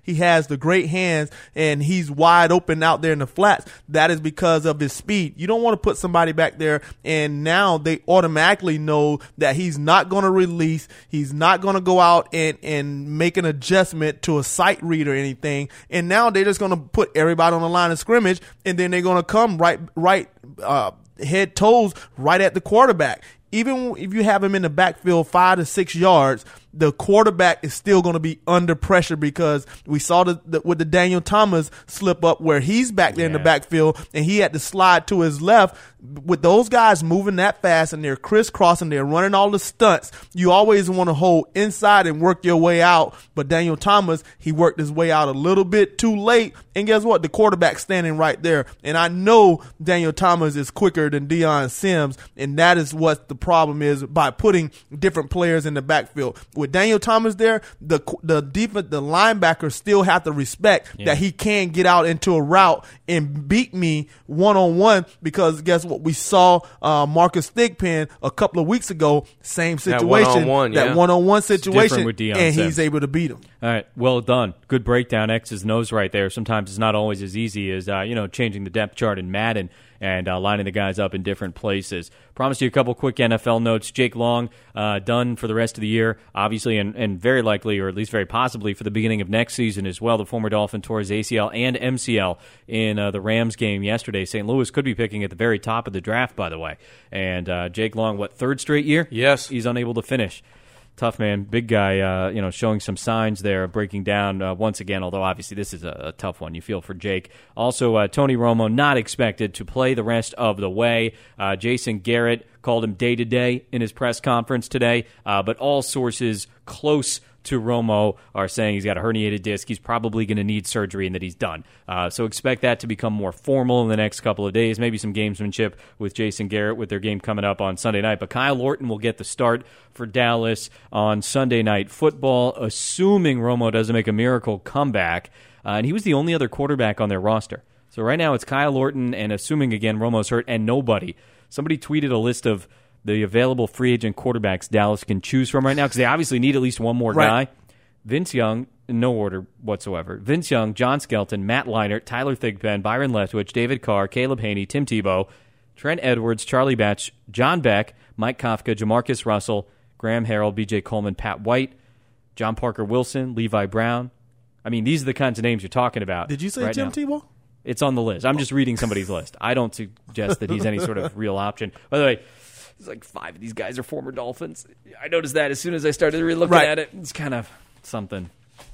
he has the great hands and he's wide open out there in the flats, that is because of his speed. You don't want to put somebody back there and now they automatically know that he's not going to release. He's not going to go out and, and make an adjustment to a sight read or anything. And now they're just going to put everybody on the line of scrimmage and then they're going to come right, right, uh, head toes right at the quarterback. Even if you have him in the backfield five to six yards, the quarterback is still going to be under pressure because we saw the, the, with the Daniel Thomas slip up where he's back there yeah. in the backfield and he had to slide to his left. With those guys moving that fast and they're crisscrossing, they're running all the stunts, you always want to hold inside and work your way out. But Daniel Thomas, he worked his way out a little bit too late. And guess what? The quarterback's standing right there. And I know Daniel Thomas is quicker than Deion Sims, and that is what the problem is by putting different players in the backfield. With Daniel Thomas there, the the defense, the linebackers still have to respect yeah. that he can get out into a route and beat me one-on-one because guess what? We saw uh, Marcus Thigpen a couple of weeks ago, same situation,
that one-on-one,
that
yeah.
one-on-one situation,
with Deion
and
Sims.
he's able to beat him.
All right, well done. Good breakdown, X's and O's right there. Sometimes it's not always as easy as uh, you know changing the depth chart in Madden and uh, lining the guys up in different places. Promised you a couple quick N F L notes. Jake Long, uh, done for the rest of the year, obviously, and, and very likely, or at least very possibly, for the beginning of next season as well. The former Dolphin tore his A C L and M C L in uh, the Rams game yesterday. Saint Louis could be picking at the very top of the draft, by the way. And uh, Jake Long, what, third straight year?
Yes.
He's unable to finish. Tough, man. Big guy, uh, you know, showing some signs there, breaking down uh, once again, although obviously this is a, a tough one. You feel for Jake. Also, uh, Tony Romo not expected to play the rest of the way. Uh, Jason Garrett called him day-to-day in his press conference today, uh, but all sources close to Romo are saying he's got a herniated disc. He's probably going to need surgery and that he's done. Uh, so expect that to become more formal in the next couple of days. Maybe some gamesmanship with Jason Garrett with their game coming up on Sunday night. But Kyle Orton will get the start for Dallas on Sunday Night Football, assuming Romo doesn't make a miracle comeback. Uh, and he was the only other quarterback on their roster. So right now it's Kyle Orton, and assuming, again, Romo's hurt, and nobody. Somebody tweeted a list of the available free agent quarterbacks Dallas can choose from right now, because they obviously need at least one more
right.
guy. Vince Young, in no order whatsoever. Vince Young, John Skelton, Matt Leinart, Tyler Thigpen, Byron Leftwich, David Carr, Caleb Haney, Tim Tebow, Trent Edwards, Charlie Batch, John Beck, Mike Kafka, Jamarcus Russell, Graham Harrell, B J Coleman, Pat White, John Parker Wilson, Levi Brown. I mean, these are the kinds of names you're talking about.
Did you say
right
Tim
now.
Tebow?
It's on the list. I'm just reading somebody's list. I don't suggest that he's any sort of real option. By the way, it's like five of these guys are former Dolphins. I noticed that as soon as I started really looking
right.
at it. It's kind of something.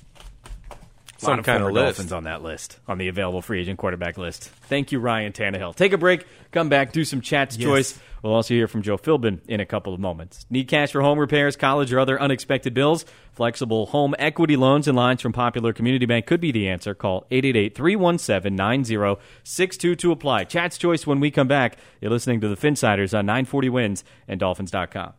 Some
lot of
kind
former
of list.
Dolphins on that list, on the available free agent quarterback list. Thank you, Ryan Tannehill. Take a break, come back, do some Chat's
yes.
Choice. We'll also hear from Joe Philbin in a couple of moments. Need cash for home repairs, college, or other unexpected bills? Flexible home equity loans and lines from Popular Community Bank could be the answer. Call eight eight eight, three one seven, nine zero six two to apply. Chat's Choice when we come back. You're listening to the Finsiders on nine forty Wins and Dolphins dot com.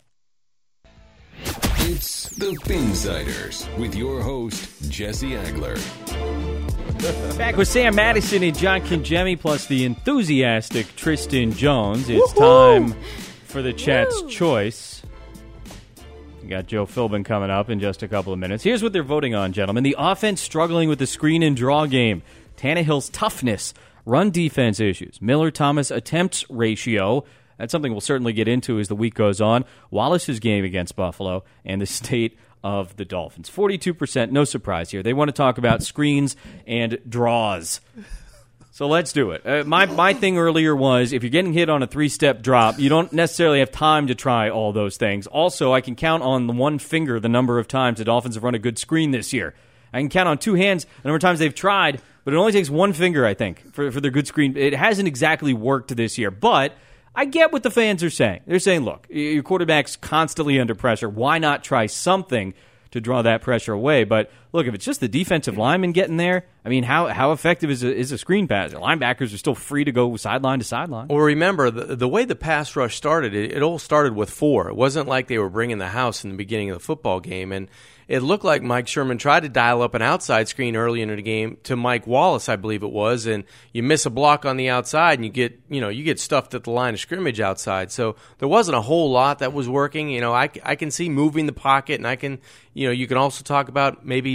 It's the Finsiders with your host, Jesse Agler.
Back with Sam Madison and John Kingemi, plus the enthusiastic Tristan Jones. It's Woo-hoo! time for the Chat's Woo! Choice. We got Joe Philbin coming up in just a couple of minutes. Here's what they're voting on, gentlemen. The offense struggling with the screen and draw game. Tannehill's toughness. Run defense issues. Miller-Thomas attempts ratio. That's something we'll certainly get into as the week goes on. Wallace's game against Buffalo and the state of the Dolphins. forty-two percent, no surprise here. They want to talk about screens and draws. So let's do it. Uh, my my thing earlier was if you're getting hit on a three-step drop, you don't necessarily have time to try all those things. Also, I can count on the one finger the number of times the Dolphins have run a good screen this year. I can count on two hands the number of times they've tried, but it only takes one finger, I think, for, for their good screen. It hasn't exactly worked this year, but I get what the fans are saying. They're saying, look, your quarterback's constantly under pressure. Why not try something to draw that pressure away? But look, if it's just the defensive lineman getting there, I mean, how how effective is a, is a screen pass? Linebackers are still free to go sideline to sideline.
Well, remember, the, the way the pass rush started, it, it all started with four. It wasn't like they were bringing the house in the beginning of the football game. And it looked like Mike Sherman tried to dial up an outside screen early in the game to Mike Wallace, I believe it was, and you miss a block on the outside and you get, you know, you get stuffed at the line of scrimmage outside. So there wasn't a whole lot that was working. You know, I, I can see moving the pocket, and I can, you know, you can also talk about maybe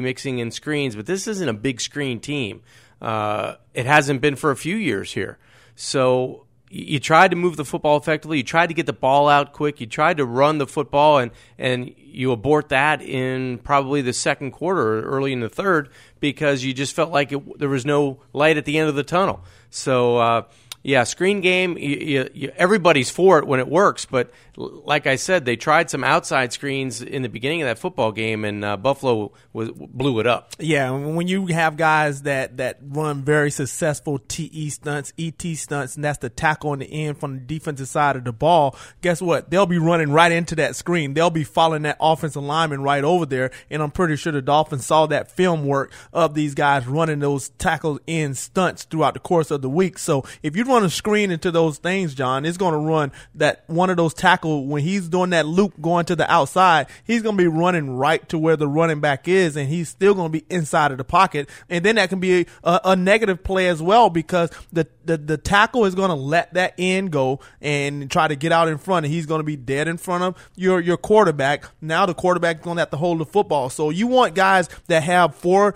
mixing in screens, but this isn't a big screen team. Uh, it hasn't been for a few years here. So you tried to move the football effectively. You tried to get the ball out quick. You tried to run the football, and, and you abort that in probably the second quarter or early in the third because you just felt like it, there was no light at the end of the tunnel. So, uh, yeah, screen game, you, you, you, everybody's for it when it works. But like I said, they tried some outside screens in the beginning of that football game, and uh, Buffalo was, blew it up.
Yeah, when you have guys that, that run very successful T E stunts, E T stunts, and that's the tackle on the end from the defensive side of the ball, guess what? They'll be running right into that screen. They'll be following that offensive lineman right over there, and I'm pretty sure the Dolphins saw that film work of these guys running those tackle in stunts throughout the course of the week. So if you run a screen into those things, John, it's going to run that one of those tackles when he's doing that loop going to the outside, he's going to be running right to where the running back is, and he's still going to be inside of the pocket. And then that can be a, a negative play as well because the, the, the tackle is going to let that end go and try to get out in front, and he's going to be dead in front of your, your quarterback. Now the quarterback is going to have to hold the football. So you want guys that have four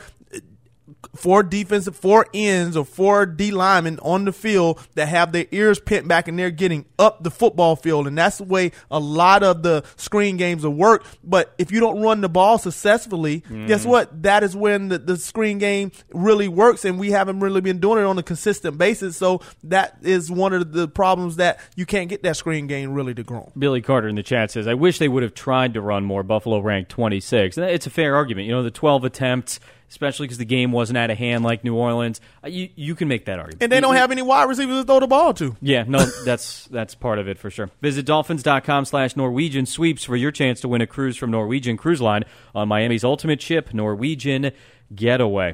four defensive, four ends or four D linemen on the field that have their ears pinned back and they're getting up the football field. And that's the way a lot of the screen games will work. But if you don't run the ball successfully, mm. guess what? That is when the, the screen game really works, and we haven't really been doing it on a consistent basis. So that is one of the problems that you can't get that screen game really to grow.
Billy Carter in the chat says, I wish they would have tried to run more. Buffalo ranked twenty-six. It's a fair argument. You know, the twelve attempts, especially because the game wasn't out of hand like New Orleans. You you can make that argument.
And they don't have any wide receivers to throw the ball to.
Yeah, no, that's that's part of it for sure. Visit dolphins.com slash Norwegian sweeps for your chance to win a cruise from Norwegian Cruise Line on Miami's ultimate ship, Norwegian Getaway.